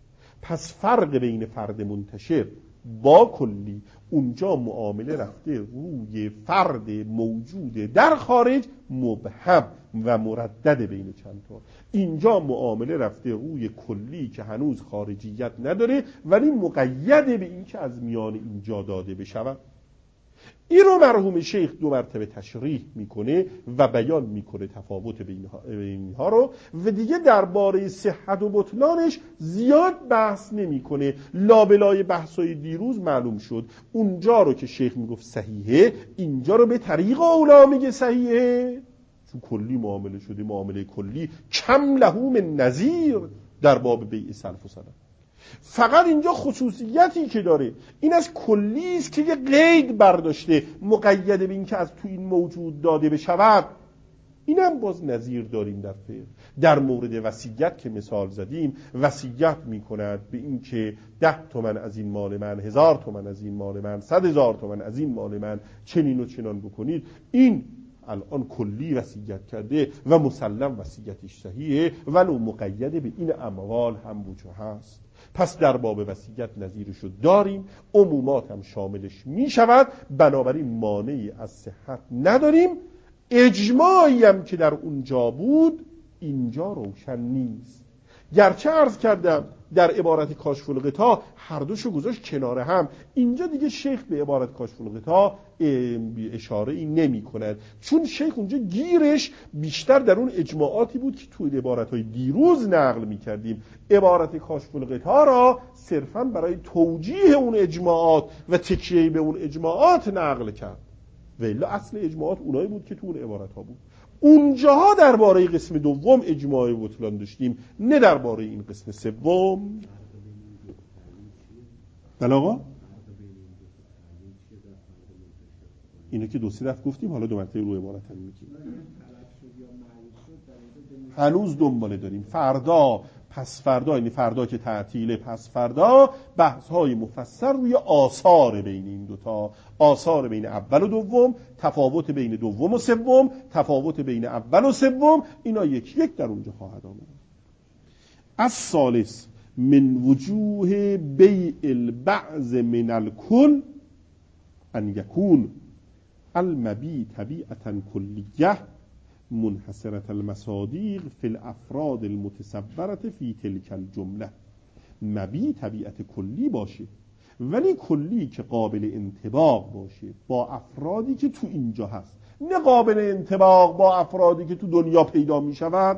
[SPEAKER 1] پس فرق بین فرد منتشر با کلی، اونجا معامله رفته روی فرد موجود در خارج مبهم و مردد بین چند تا. اینجا معامله رفته روی کلی که هنوز خارجیت نداره ولی مقید به این که از میان اینجا داده بشود. این رو مرحوم شیخ دو مرتبه تشریح میکنه و بیان میکنه تفاوت بین اینها رو، و دیگه درباره صحت و بطلانش زیاد بحث نمیکنه. لابلای بحثای دیروز معلوم شد اونجا رو که شیخ میگفت صحیحه، اینجا رو به طریق اولا میگه صحیحه، چون کلی معامله شده، معامله کلی کم له من نظیر در باب بیع سلف و سلف. فقط اینجا خصوصیتی که داره این از کلی است که یه قید برداشته مقید به این که از تو این موجود داده بشود. اینم باز نظیر داریم در فقه. در مورد وصیت که مثال زدیم، وصیت میکند به این که ده تومن از این مال من، هزار تومن از این مال من، صد هزار تومن از این مال من چنین و چنان بکنید. این الان کلی وصیت کرده و مسلم وصیتش صحیحه، ولو مقید به این اموال هم وجه هست. پس در باب وصیت نظیرشو داریم، عمومات هم شاملش می شود، بنابراین مانعی از صحت نداریم. اجماعی هم که در اونجا بود اینجا روشن نیست. گرچه عرض کردم در عبارت کاشف الغطا هر دوشو گذاشت کنار هم، اینجا دیگه شیخ به عبارت کاشف الغطا اشاره ای نمی کند، چون شیخ اونجا گیرش بیشتر در اون اجماعاتی بود که توی عبارتهای دیروز نقل می کردیم. عبارت کاشف الغطا را صرفاً برای توجیه اون اجماعات و تکیه به اون اجماعات نقل کرد، ولی اصل اجماعات اونایی بود که تو اون عبارت ها بود. اونجاها درباره قسم دوم اجماع بطلان داشتیم، نه درباره این قسم سوم. بله آقا، اینو که دو سه دفعه گفتیم، حالا دو مرتبه روی عبارت هم میگیم. هنوز دنباله داریم. فردا پس فردا، یعنی فردا که تعطیله، پس فردا بحث های مفصل روی آثار بین این دوتا، آثار بین اول و دوم، تفاوت بین دوم و سوم، تفاوت بین اول و سوم، اینا یک یک در اونجا خواهد آمد. از ثالث من وجوه بیع البعض من الکل ان یکون المبیع طبیعتا کلیه منحصرة المصادیق فی الافراد المتصورة فی تلک الجمله. مبیع طبیعت کلی باشه، ولی کلی که قابل انطباق باشه با افرادی که تو اینجا هست، نه قابل انطباق با افرادی که تو دنیا پیدا می شود.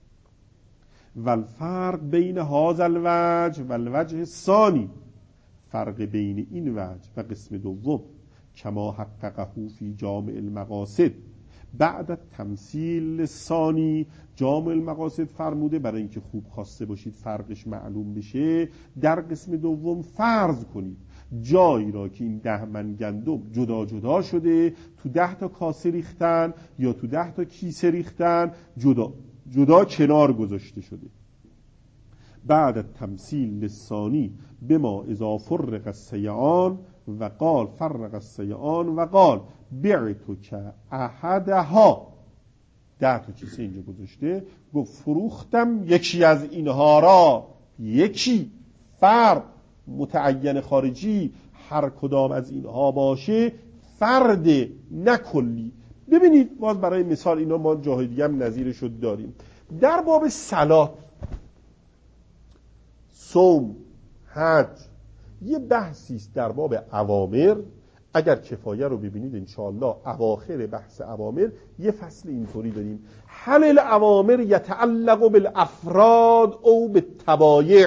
[SPEAKER 1] والفرق بین هذا الوجه والوجه الثانی، فرق بین این وجه و قسم دوم کما حققه فی جامع المقاصد بعد تمثیل ثانی. جامع المقاصد فرموده برای اینکه خوب خواسته باشید فرقش معلوم بشه در قسم دوم فرض کنید جایی را که این ده من گندم جدا جدا شده تو ده تا کاسه ریختن یا تو ده تا کیسه ریختن جدا جدا کنار گذاشته شده. بعد تمثیل ثانی بما اذا فرق السیعان و قال فرق السیعان و قال بعتو که احدها ده تا کیسه اینجا گذاشته گفت فروختم یکی از اینها را، یکی فرد متعین خارجی هر کدام از اینها باشه فرد نه کلی. ببینید باز برای مثال اینا ما جاهای دیگه هم نظیرشو داریم در باب صلات، صوم، حج. یه بحثی است در باب اوامر. اگر کفایه رو ببینید انشاءالله اواخر بحث اوامر یه فصل اینطوری داریم هل الاوامر یتعلق بالافراد او بالتبایع.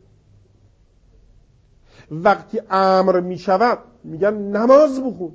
[SPEAKER 1] وقتی امر می شود میگن نماز بخون،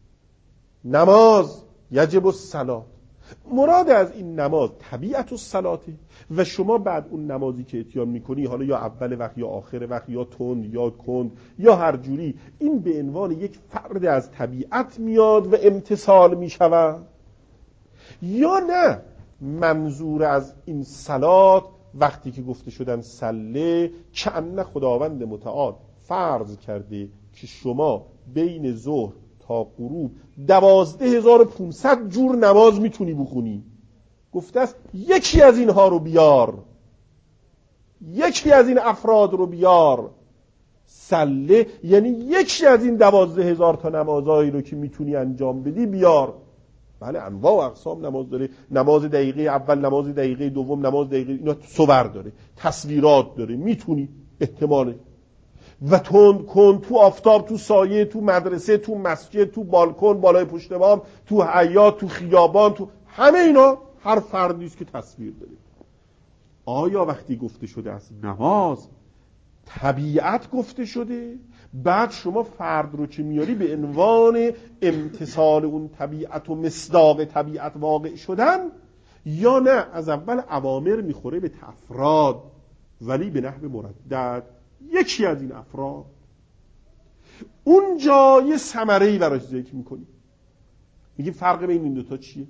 [SPEAKER 1] نماز یجب الصلاة. مراد از این نماز طبیعت الصلاته و شما بعد اون نمازی که اتیان میکنی حالا یا اول وقت یا آخر وقت یا تند یا کند یا هر جوری این به عنوان یک فرد از طبیعت میاد و امتثال میشود یا نه منظور از این صلات وقتی که گفته شدن صله کأن خداوند متعال فرض کرده که شما بین ظهر تا غروب دوازده هزار و پونصد جور نماز میتونی بخونی. گفته است یکی از اینها رو بیار، یکی از این افراد رو بیار. صله یعنی یکی از این دوازده هزار تا نمازهایی رو که میتونی انجام بدی بیار. بله انواع و اقسام نماز داره، نماز دقیقه اول، نماز دقیقه دوم، نماز دقیقه اینا صور داره، تصویرات داره، میتونی احتماله و تند کن تو آفتاب، تو سایه، تو مدرسه، تو مسجد، تو بالکن، بالای پشت بام، تو حیاط، تو خیابان، تو همه اینا هر فردی است که تصویر داره. آیا وقتی گفته شده از نماز طبیعت گفته شده بعد شما فرد رو که میاری به عنوان امتثال اون طبیعت و مصداق طبیعت واقع شدن یا نه از اول اوامر میخوره به افراد ولی به نحو مردد یکی از این افراد اونجا یه ثمره‌ای براش ذکر میکنی میگی فرق بین این دوتا چیه؟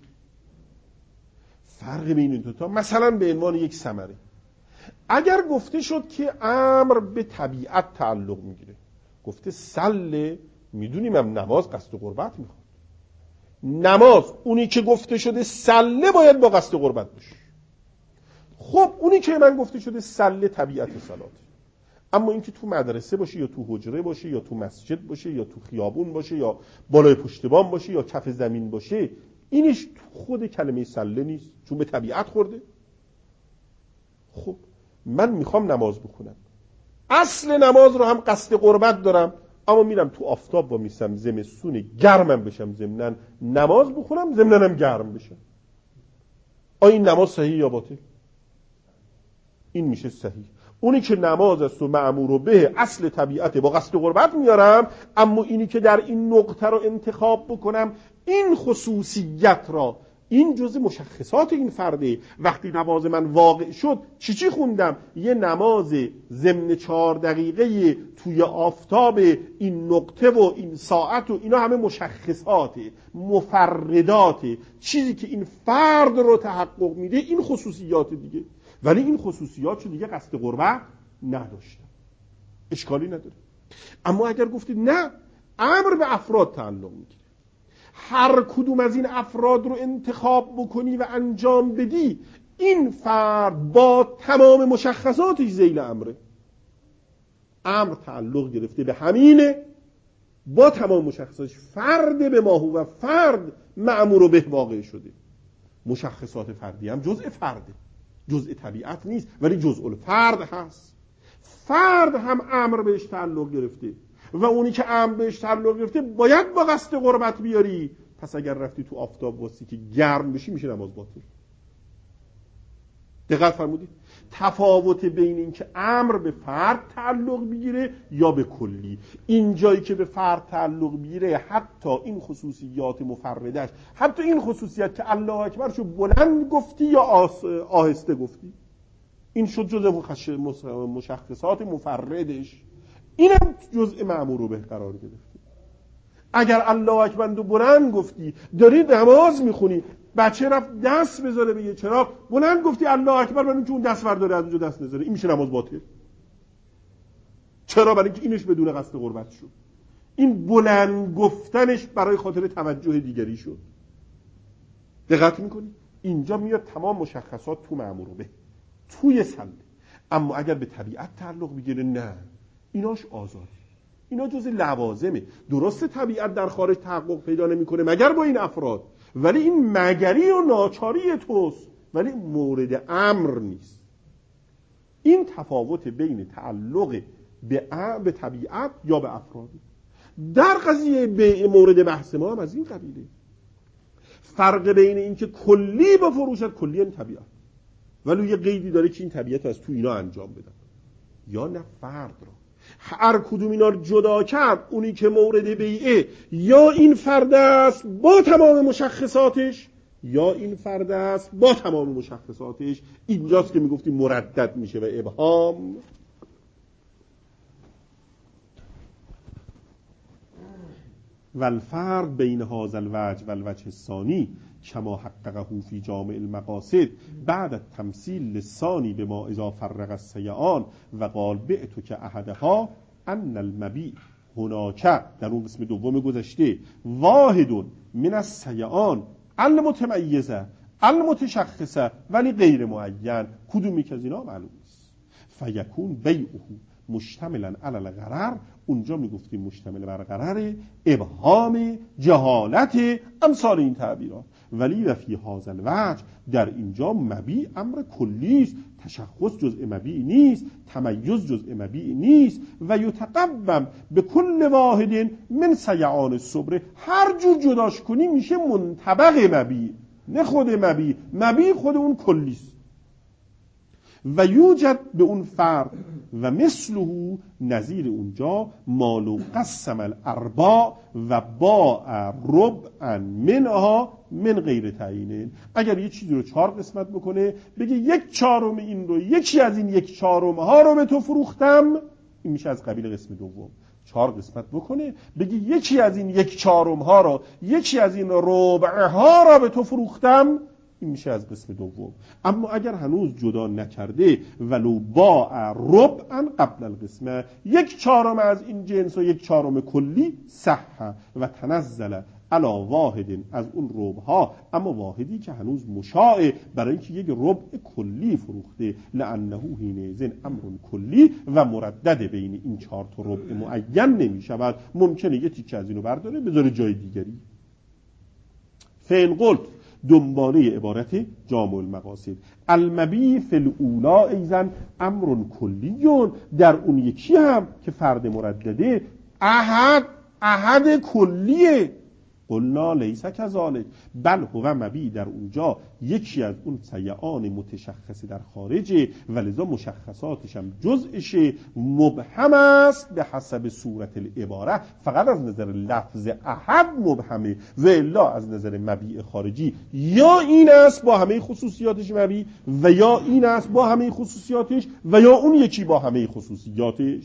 [SPEAKER 1] فرق بین این دوتا مثلا به عنوان یک ثمره اگر گفته شد که امر به طبیعت تعلق میگیره گفته صله میدونیم هم نماز قصد قربت میخواد نماز اونی که گفته شده صله باید با قصد قربت باشه خب اونی که من گفته شده صله طبیعت صلات اما اینکه تو مدرسه باشه یا تو حجره باشه یا تو مسجد باشه یا تو خیابون باشه یا بالای پشت بام باشه یا کف زمین باشه اینش تو خود کلمه صله نیست چون به طبیعت خورده. خب من میخوام نماز بخونم اصل نماز رو هم قصد قربت دارم اما میرم تو آفتاب با میسم زمستون گرمم بشم ضمناً نماز بخونم ضمناً هم گرم بشم آیا این نماز صحیح یا باطل؟ این میشه صحیح. اونی که نماز است و مأمور به اصل طبیعته با قصد قربت میارم اما اینی که در این نقطه رو انتخاب بکنم این خصوصیت را این جزء مشخصات این فرده وقتی نماز من واقع شد چی چی خوندم یه نماز ضمن چهار دقیقه توی آفتاب این نقطه و این ساعت و اینا همه مشخصات مفردات چیزی که این فرد رو تحقق میده این خصوصیات دیگه ولی این خصوصیات چون دیگه قصد قربت نداشتن اشکالی نداره. اما اگر گفتید نه امر به افراد تعلق میگیره هر کدوم از این افراد رو انتخاب بکنی و انجام بدی این فرد با تمام مشخصاتش ذیل امره امر تعلق گرفته به همینه با تمام مشخصاتش فرد به ماهو و فرد مأمور به واقع شده مشخصات فردی هم جزء فرده جزء طبیعت نیست ولی جزء الفرد هست فرد هم امر بهش تعلق گرفته و اونی که امر بهش تعلق گرفته باید با قصد قربت بیاری پس اگر رفتی تو آفتاب واسه که گرم بشی میشه نماز باطل دقت فرمودید؟ تفاوت بین این که امر به فرد تعلق میگیره یا به کلی. این جایی که به فرد تعلق میگیره حتی این خصوصیات مفردش، حتی این خصوصیت که الله اکبر شو بلند گفتی یا آهسته گفتی، این شد جزء مشخصات مفردش، اینم جزء مأمور به قرار گرفته. اگر الله اکبر رو بلند گفتی، داری نماز میخونی، بچه رفت دست بذاره به یه چراغ، بلند گفتی الله اکبر، برای اینکه اون دست برداره از اونجا دست نذاره، این میشه نماز باطل. چرا؟ برای اینکه اینش بدون قصد قربت شد. این بلند گفتنش برای خاطر توجه دیگری شد. دقت میکنی؟ اینجا میاد تمام مشخصات تو مأمور به توی سله. اما اگر به طبیعت تعلق بگیره، نه، ایناش آزاده، اینا جز لوازمه. درست طبیعت در خارج تحقق پیدا نمیکنه مگر با این افراد، ولی این مگری و ناچاری توست، ولی مورد امر نیست. این تفاوت بین تعلق به به طبیعت یا به افراد. در قضیه به مورد بحث ما هم از این قبیله. فرق بین این که کلی بفروشد، کلی این طبیعت، ولی یه قیدی داره که این طبیعت از تو اینا انجام بدن، یا نه فرد را. هر کدوم اینا رو جدا کرد، اونی که مورد بیعه یا این فرد است با تمام مشخصاتش، یا این فرد است با تمام مشخصاتش. اینجاست که میگفتیم مردد میشه و ابهام. والفرق بین هذا الوجه والوجه الثانی کما حققه فی جامع المقاصد بعد التمثیل للثانی بما اذا فرق السیعان و قال بعت که احدها ان المبیع هناک، در اون قسم دوم گذشته، واحد من السیعان المتمیزه المتشخصه ولی غیر معین، کدومی که از اینا معلوم نیست. فیکون بیعه مشتملا علی الغرر، اونجا میگفتیم مشتمل بر غرر، ابهام، جهالت، امثال این تعبیرات. ولی و فی هذا الوجه، در اینجا مبیع امر کلی است، تشخص جزء مبیع نیست، تمیز جزء مبیع نیست. و یتقوم به کل واحد من سیعان الصبر، هر جور جداش کنی میشه منطبق مبیع، نه خود مبیع. مبیع خود اون کلی است. و یوجد به اون فرق و مثله نظیر اونجا مالو قسم الارباع و با ربعا منها من غیر تعیین. اگر یه چیزی رو چهار قسمت بکنه، بگه یک چهارم این رو، یکی از این یک چهارم ها رو به تو فروختم، این میشه از قبیل قسم دوم. چهار قسمت بکنه، بگه یکی از این یک چهارم ها رو، یکی از این ربع ها رو به تو فروختم، این میشه از قسم دوم. اما اگر هنوز جدا نکرده، ولو با ربعا قبل القسمه، یک چهارم از این جنس و یک چهارم کلی، صح و تنزل علی واحد از اون ربع ها، اما واحدی که هنوز مشاع، برای اینکه یک ربع کلی فروخته، لانه حینئذ امر کلی و مردد بین این چهار تا ربع معین نمی شود. ممکنه یه تیکه از اینو برداره بذاره جای دیگری. فین قلت، دنباله عبارت جامع المقاصد، المبیع فی الاولا ایضا امر کلیون، در اون یکی هم که فرد مردده احد احد کلیه. قلنا لیس کذالک، بل هو مبیع در اونجا یکی از اون سیعان متشخص در خارجه، ولذا مشخصاتش هم جزءشه، مبهم است به حسب صورت العباره. فقط از نظر لفظ احد مبهمه، و الا از نظر مبیع خارجی یا این است با همه خصوصیاتش مبیع، و یا این است با همه خصوصیاتش، و یا اون یکی با همه خصوصیاتش.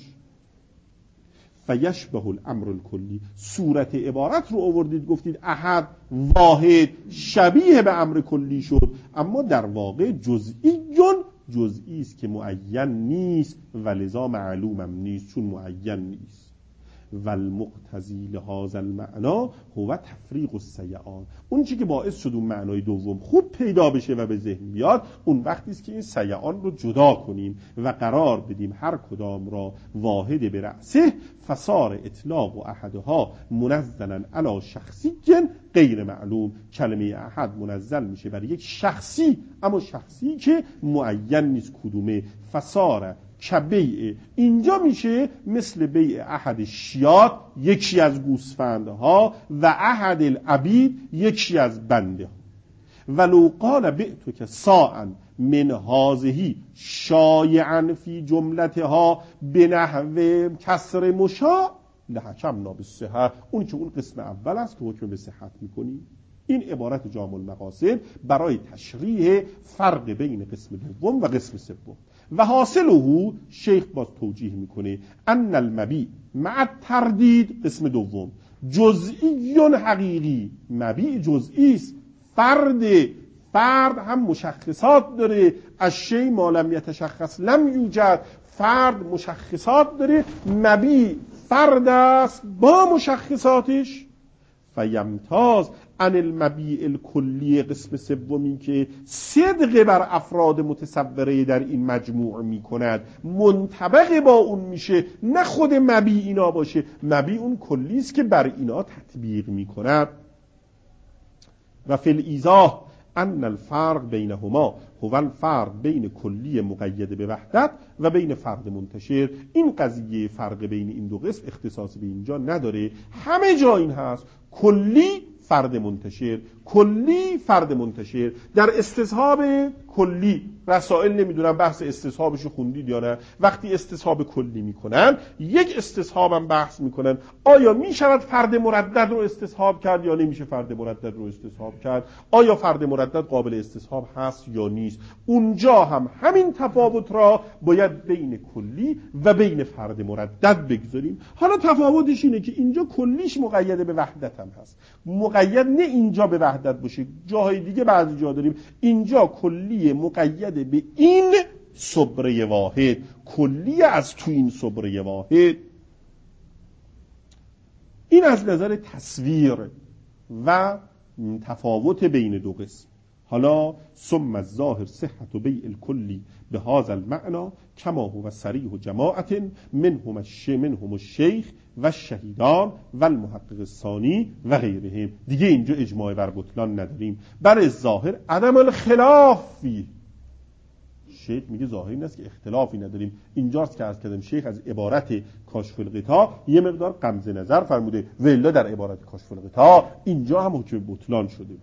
[SPEAKER 1] فیشبه الامر الکلی، صورت عبارت رو آوردید گفتید احد واحد شبیه به امر کلی شد، اما در واقع جزئیون جزئی است که معین نیست و لذا معلومم نیست چون معین نیست. و المقتضی لهذا المعنى هو تفریق السیعان، اون چیزی که باعث شد اون معنای دوم خوب پیدا بشه و به ذهن بیاد، اون وقتی است که این سیعان رو جدا کنیم و قرار بدیم هر کدام را واحد به رأسه، فصار اطلاق و احدها منزلا علی شخصی غیر معلوم. کلمه احد منزل میشه برای یک شخصی، اما شخصی که معین نیست کدومه. فصار کبیع اینجا میشه مثل بیع احد شیات، یکی از گوسفندها، و احد العبید، یکی از بنده ها. ولو قال بعتو که ساعن من هذه شایعا فی جملتها به نحو کسر مشاع لحکمنا بالصحه، اون که اون قسم اول است که حکم به صحت میکنیم. این عبارت جامع المقاصد برای تشریح فرق بین قسم دوم و قسم سوم. و حاصله شیخ باز توجیه میکنه ان المبیع مع تردید، قسم دوم جزئی حقیقی، مبیع جزئی است، فرد فرد هم مشخصات داره، از شی ما لم یتشخص لم یوجد، فرد مشخصات داره، مبیع فرد است با مشخصاتش. فیمتاز عن المبیع الکلی، قسم سومی که صدق بر افراد متصوره در این مجموع میکند منطبق با اون میشه، نه خود مبیع اینا باشه، مبیع اون کلی است که بر اینا تطبیق میکند. و فی الایضاح ان الفرق بینهما هو الفرق بین کلی مقید به وحدت و بین فرد منتشر. این قضیه فرق بین این دو قسم اختصاص به اینجا نداره، همه جا این هست، کلی فرد منتشر، کلی فرد منتشر. در استصحاب کلی رسائل نمیدونم بحث استصحابشو خوندید یا نه، وقتی استصحاب کلی میکنن یک استصحاب هم بحث میکنن آیا میشود فرد مردد رو استصحاب کرد یا نمیشه فرد مردد رو استصحاب کرد، آیا فرد مردد قابل استصحاب هست یا نیست. اونجا هم همین تفاوت را باید بین کلی و بین فرد مردد بگذاریم. حالا تفاوتش اینه که اینجا کلیش مقید به وحدت هم هست، مقید نه اینجا به وحدت باشه، جاهای دیگه بعضی جا داریم اینجا کلی مقید به این صبره واحد، کلی از تو این صبره واحد. این از نظر تصویر و تفاوت بین دو قسم. حالا ثم الظاهر صحت بیع الکلی به هذا المعنى کما هو صریح جماعت منهم الشیخ منهم الشیخ و الشهیدان و المحقق الثانی و غیرهم. دیگه اینجا اجماع بر بطلان نداریم. برای ظاهر عدم الخلافی، شیخ میگه ظاهر این است که اختلافی نداریم. اینجاست که از کردم شیخ از عبارت کاشف الغطا یه مقدار غمز نظر فرموده، ولی در عبارت کاشف الغطا اینجا هم حکم بطلان شده.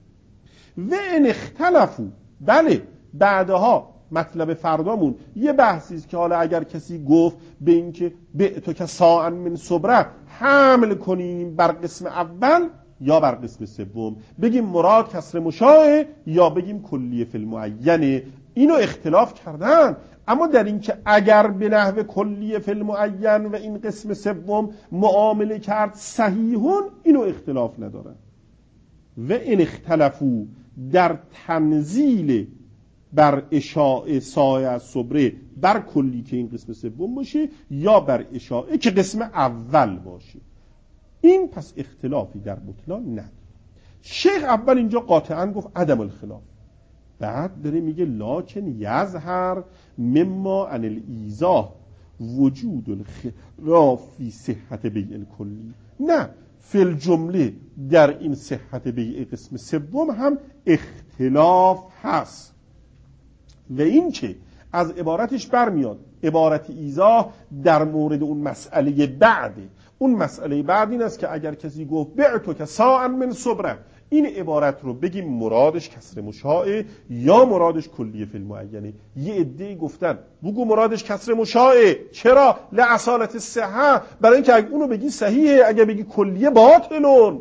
[SPEAKER 1] و ان اختلفو، بله بعدها مطلب فردامون یه بحثی است که حالا اگر کسی گفت به این که بعتو که ساعن من صبره حمل کنیم بر قسم اول یا بر قسم سوم، بگیم مراد کسر مشاع یا بگیم کلیه فی المعین، اینو اختلاف کردن. اما در این که اگر به نحو کلیه فی المعین و این قسم سوم معامله کرد صحیحون، اینو اختلاف ندارن. و ان اختلفو در تنزیل بر اشاعه سایه از صبره بر کلی که این قسم سوم باشه یا بر اشاعه که قسم اول باشه، این پس اختلافی در بطلان نداره. شیخ اول اینجا قاطعا گفت عدم الخلاف، بعد داره میگه لکن یظهر مما عن الایضاح وجود الخلاف فی صحت بیع الکلی. نه، فی الجمله در این صحت بیع قسم سوم هم اختلاف هست. و این که از عبارتش برمیاد عبارت ایضاح در مورد اون مسئله بعده. اون مسئله بعد این است که اگر کسی گفت بعتو که ساعن من صبره، این عبارت رو بگیم مرادش کسر مشاعه یا مرادش کلیه فی المعینه. یه عده‌ای گفتن بگو مرادش کسر مشاعه، چرا؟ لعصالت الصحه، برای اینکه اگه اونو بگی صحیحه، اگه بگی کلیه باطلون.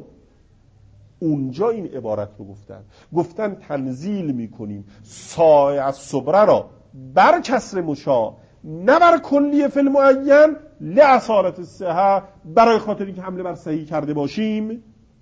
[SPEAKER 1] اونجا این عبارت رو گفتن گفتن تنزیل میکنیم سایه از صبره را بر کسر مشاع نه بر کلیه فی المعین لعصالت الصحه، برای خاطر اینکه حمله بر صحیح کرده باشیم.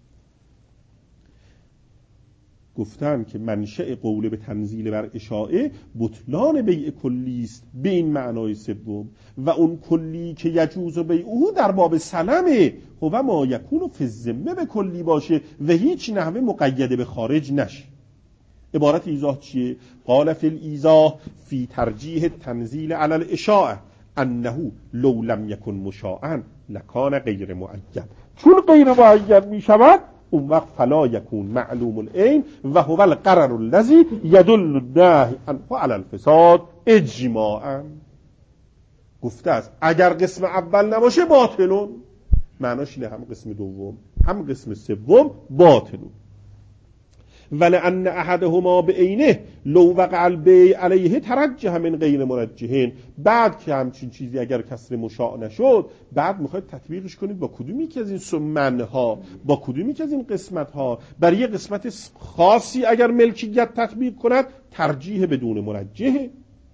[SPEAKER 1] گفتن که منشأ قول به تنزیل بر اشاعه بطلان بیع کلی است به این معنای سوم، و اون کلی که یجوز بیعه در باب سلمه هو ما یکون فی الذمه به کلی باشه و هیچ نحوه مقیده به خارج نشه. عبارت ایضاح چیه؟ قال فی الایضاح فی ترجیح تنزیل علی الاشاعه انه لو لم یکن مشاعا لکان غیر معین، چون غیر معین می شود اون وقت فلا یکون معلوم العین و هو القرر الذی یدل النهی عنه علی الفساد اجماعا. گفته است اگر قسم اول نباشه باطلون، معناش اینه هم قسم دوم هم قسم سوم باطلون. ولأن احدهما بعینه لو وقع البیع علیه ترجح من غیر مرجحین. بعد که همچین چیزی اگر کسر مشاع نشد، بعد میخواید تطبیقش کنید با کدومی که از این سمنها، با کدومی که از این قسمت ها، برای یه قسمت خاصی اگر ملکیت تطبیق کند ترجیح بدون مرجحه.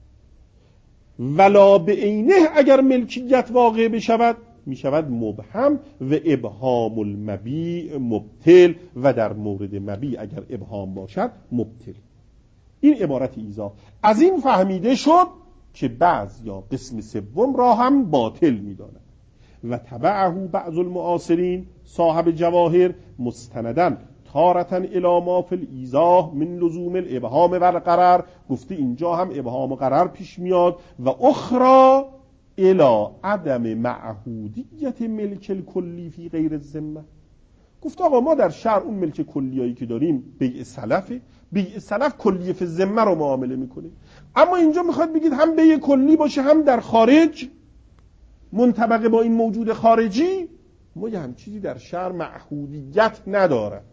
[SPEAKER 1] ولا بعینه اگر ملکیت واقع بشود می شود مبهم و ابهام المبیع مبطل، و در مورد مبیع اگر ابهام باشد مبطل. این عبارت ایضاح. از این فهمیده شد که بعضیا قسم سوم را هم باطل می دانند. و تبعه بعض المعاصرین صاحب جواهر مستندن تارة الی ما فی الایضاح من لزوم الابهام و القرر. گفته اینجا هم ابهام و قرر پیش میاد. و اخرى الی عدم معهودیت ملک الکلی فی غیر الذمه. گفت آقا ما در شرع اون ملک کلیایی که داریم بیع سلفه، بیع سلف کلیه فی الذمه رو معامله میکنه. اما اینجا میخواد بگید هم بیع کلی باشه هم در خارج منطبق با این موجود خارجی. ما یه هم چیزی در شرع معهودیت نداره.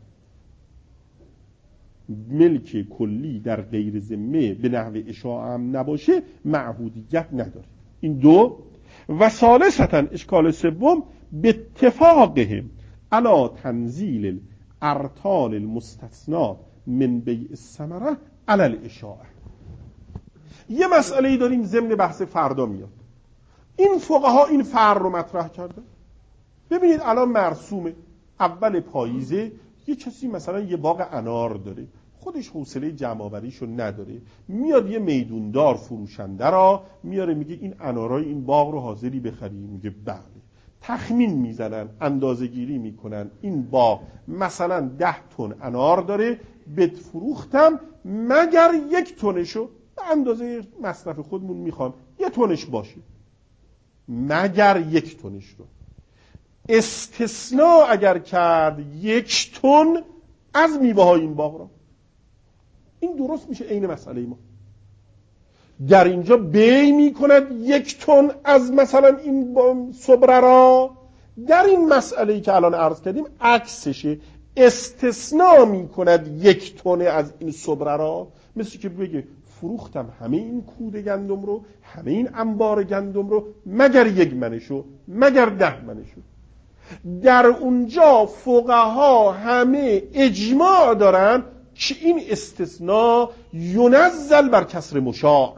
[SPEAKER 1] ملک کلی در غیر ذمه به نحو اشاعه هم نباشه معهودیت نداره. این دو. و ثالثاً اشکال سوم به اتفاقهم علی تنزیل الارطال المستثنات من بیع الثمره علی الاشاعه. یه مسئله داریم ضمن بحث فردا میاد. این فقها این فرع رو مطرح کردن. ببینید الان مرسومه اول پاییزه، یه کسی مثلا یه باغ انار داره، خودش حوصله جمع‌آوریشو نداره، میاد یه میدوندار فروشنده را میاره میگه این انارای این باغ رو حاضری بخری؟ میگه بله. تخمین میزنن، اندازه‌گیری میکنن، این باغ مثلا ده تن انار داره، بهت فروختم مگر یک تنشو به اندازه مصرف خودمون میخوام یه تنش باشه، مگر یک تنش رو. استثناء اگر کرد یک تن از میوه های این باغ را، این درست میشه عین مسئله ما. در اینجا بی میکند یک تن از مثلا این صبره را، در این مسئله که الان عرض کردیم عکسشه، استثناء میکند یک تن از این صبره را. مثل که بگه فروختم همه این کود گندم رو، همه این انبار گندم رو مگر یک منشو، مگر ده منشو. در اونجا فقها همه اجماع دارن که این استثناء ینزل بر کسر مشاع،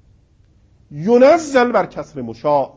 [SPEAKER 1] ینزل بر کسر مشاع.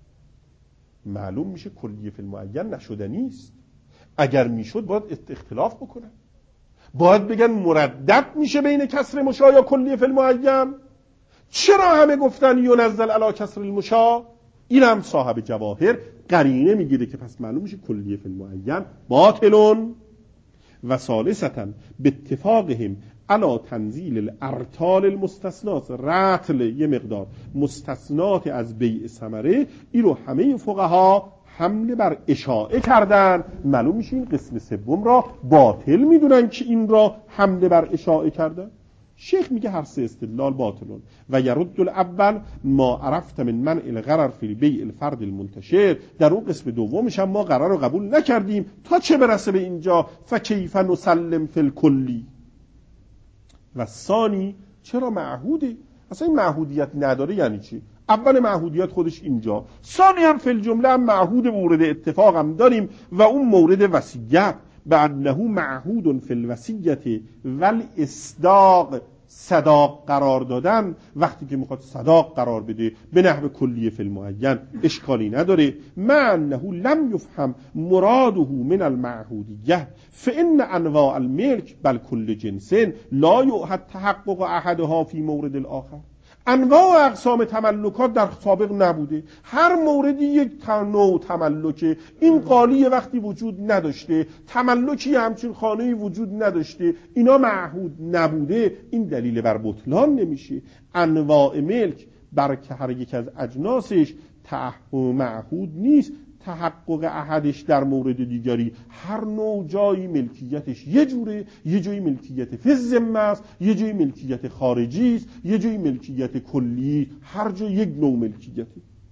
[SPEAKER 1] معلوم میشه کلیه فی المعین نشدنی است. اگر میشد باید اختلاف بکنن، باید بگن مردد میشه بین کسر مشاع یا کلیه فی المعین. چرا همه گفتن ینزل علی کسر المشاع؟ این هم صاحب جواهر قرینه میگیره که پس معلوم میشه کلیه فی المعین باطلون. و ثالثاً به اتفاقهم علی تنزیل الارطال المستثنات، رطل یه مقدار مستثنات از بیع ثمره، این رو همه فقها حمله بر اشاعه کردن. معلوم میشه این قسم سوم را باطل میدونن که این را حمله بر اشاعه کردن. شیخ میگه هر سه استدلال باطلون. و یرد الاول ما عرفت من منع الغرر فی بیع الفرد المنتشر. در اون قسم دومش هم ما قرار رو قبول نکردیم تا چه برسه به اینجا فکیف نسلم فی الکلی. و ثانی چرا معهوده؟ اصلا این معهودیت نداره یعنی چی؟ اول معهودیت خودش اینجا، ثانی هم فی الجمله هم معهود مورد اتفاق هم داریم و اون مورد وصیت به انه معهود فی الوصیت والاصداق، صداق قرار دادن. وقتی که میخواد صداق قرار بده به نحو کلیه فی المعین اشکالی نداره. مع انه لم یفهم مراده من المعهودیه فان انواع الملک بل کل جنس لا یعهد تحقق احدها فی مورد الاخر. انواع و اقسام تملکات در سابق نبوده، هر موردی یک نوع تملکه. این قالیه وقتی وجود نداشته، تملکی همچین خانه‌ای وجود نداشته، اینا معهود نبوده، این دلیل بر بطلان نمیشه. انواع ملک بر که هر یک از اجناسش معهود نیست تحقق احدش در مورد دیگری. هر نوع جایی ملکیتش یه جوره، یه جایی ملکیت فی الذمه است، یه جایی ملکیت خارجی است، یه جایی ملکیت کلی، هر جا یک نوع ملکیته.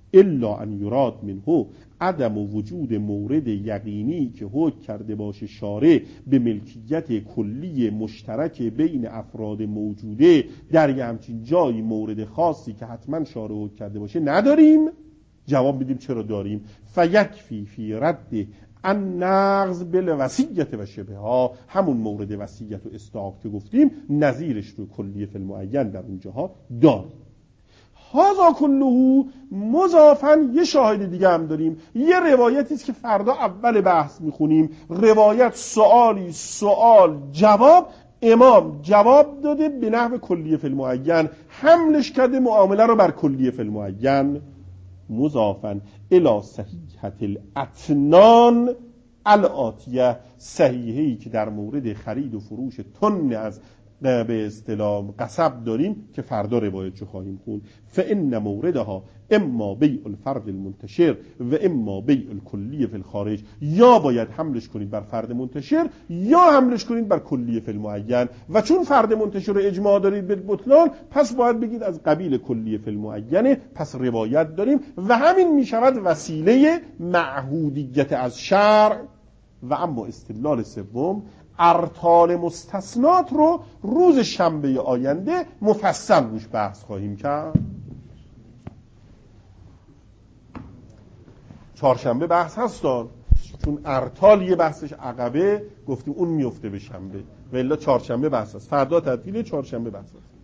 [SPEAKER 1] الا ان یراد منه عدم وجود مورد یقینی که حکم کرده باشه شارع به ملکیت کلی مشترک بین افراد موجوده در یه همچین جایی مورد خاصی که حتما شارع حکم کرده باشه نداریم. جواب میدیم چرا داریم. فیکفی فی رد ان نقض بالوصیت و شبه ها، همون مورد وصیت و استحقاق که گفتیم نظیرش رو کلیه فی المعین در اونجاها داریم. هذا کله مضافاً یه شاهد دیگه هم داریم، یه روایتی است که فردا اول بحث میخونیم. روایت سوالی سوال جواب، امام جواب داده به نحو کلیه فی المعین، حملش کرده معامله رو بر کلیه فی المعین. مضافاً الی صحیحة الاتنان الاتیه، صحیحه‌ای که در مورد خرید و فروش تن از به اصطلاح قصب داریم که فردا روایتشو خواهیم خون. فان موردها اما بیع الفرد المنتشر و اما بیع الکلیه فی الخارج، یا باید حملش کنید بر فرد منتشر یا حملش کنید بر کلیه فی المعین. و چون فرد منتشر رو اجماع دارید به بطلان، پس باید بگید از قبیل کلیه فی المعین، پس روایت داریم و همین میشود وسیله معهودیت از شرع. و اما استدلال سوم، ارطال مستثنات رو روز شنبه آینده مفصل روش بحث خواهیم کرد. چهارشنبه بحث هستان، چون ارطال یه بحثش عقبه گفتیم اون میفته به شنبه، و الا چهارشنبه بحث هست. فردا تعطیله، چهارشنبه بحث هست.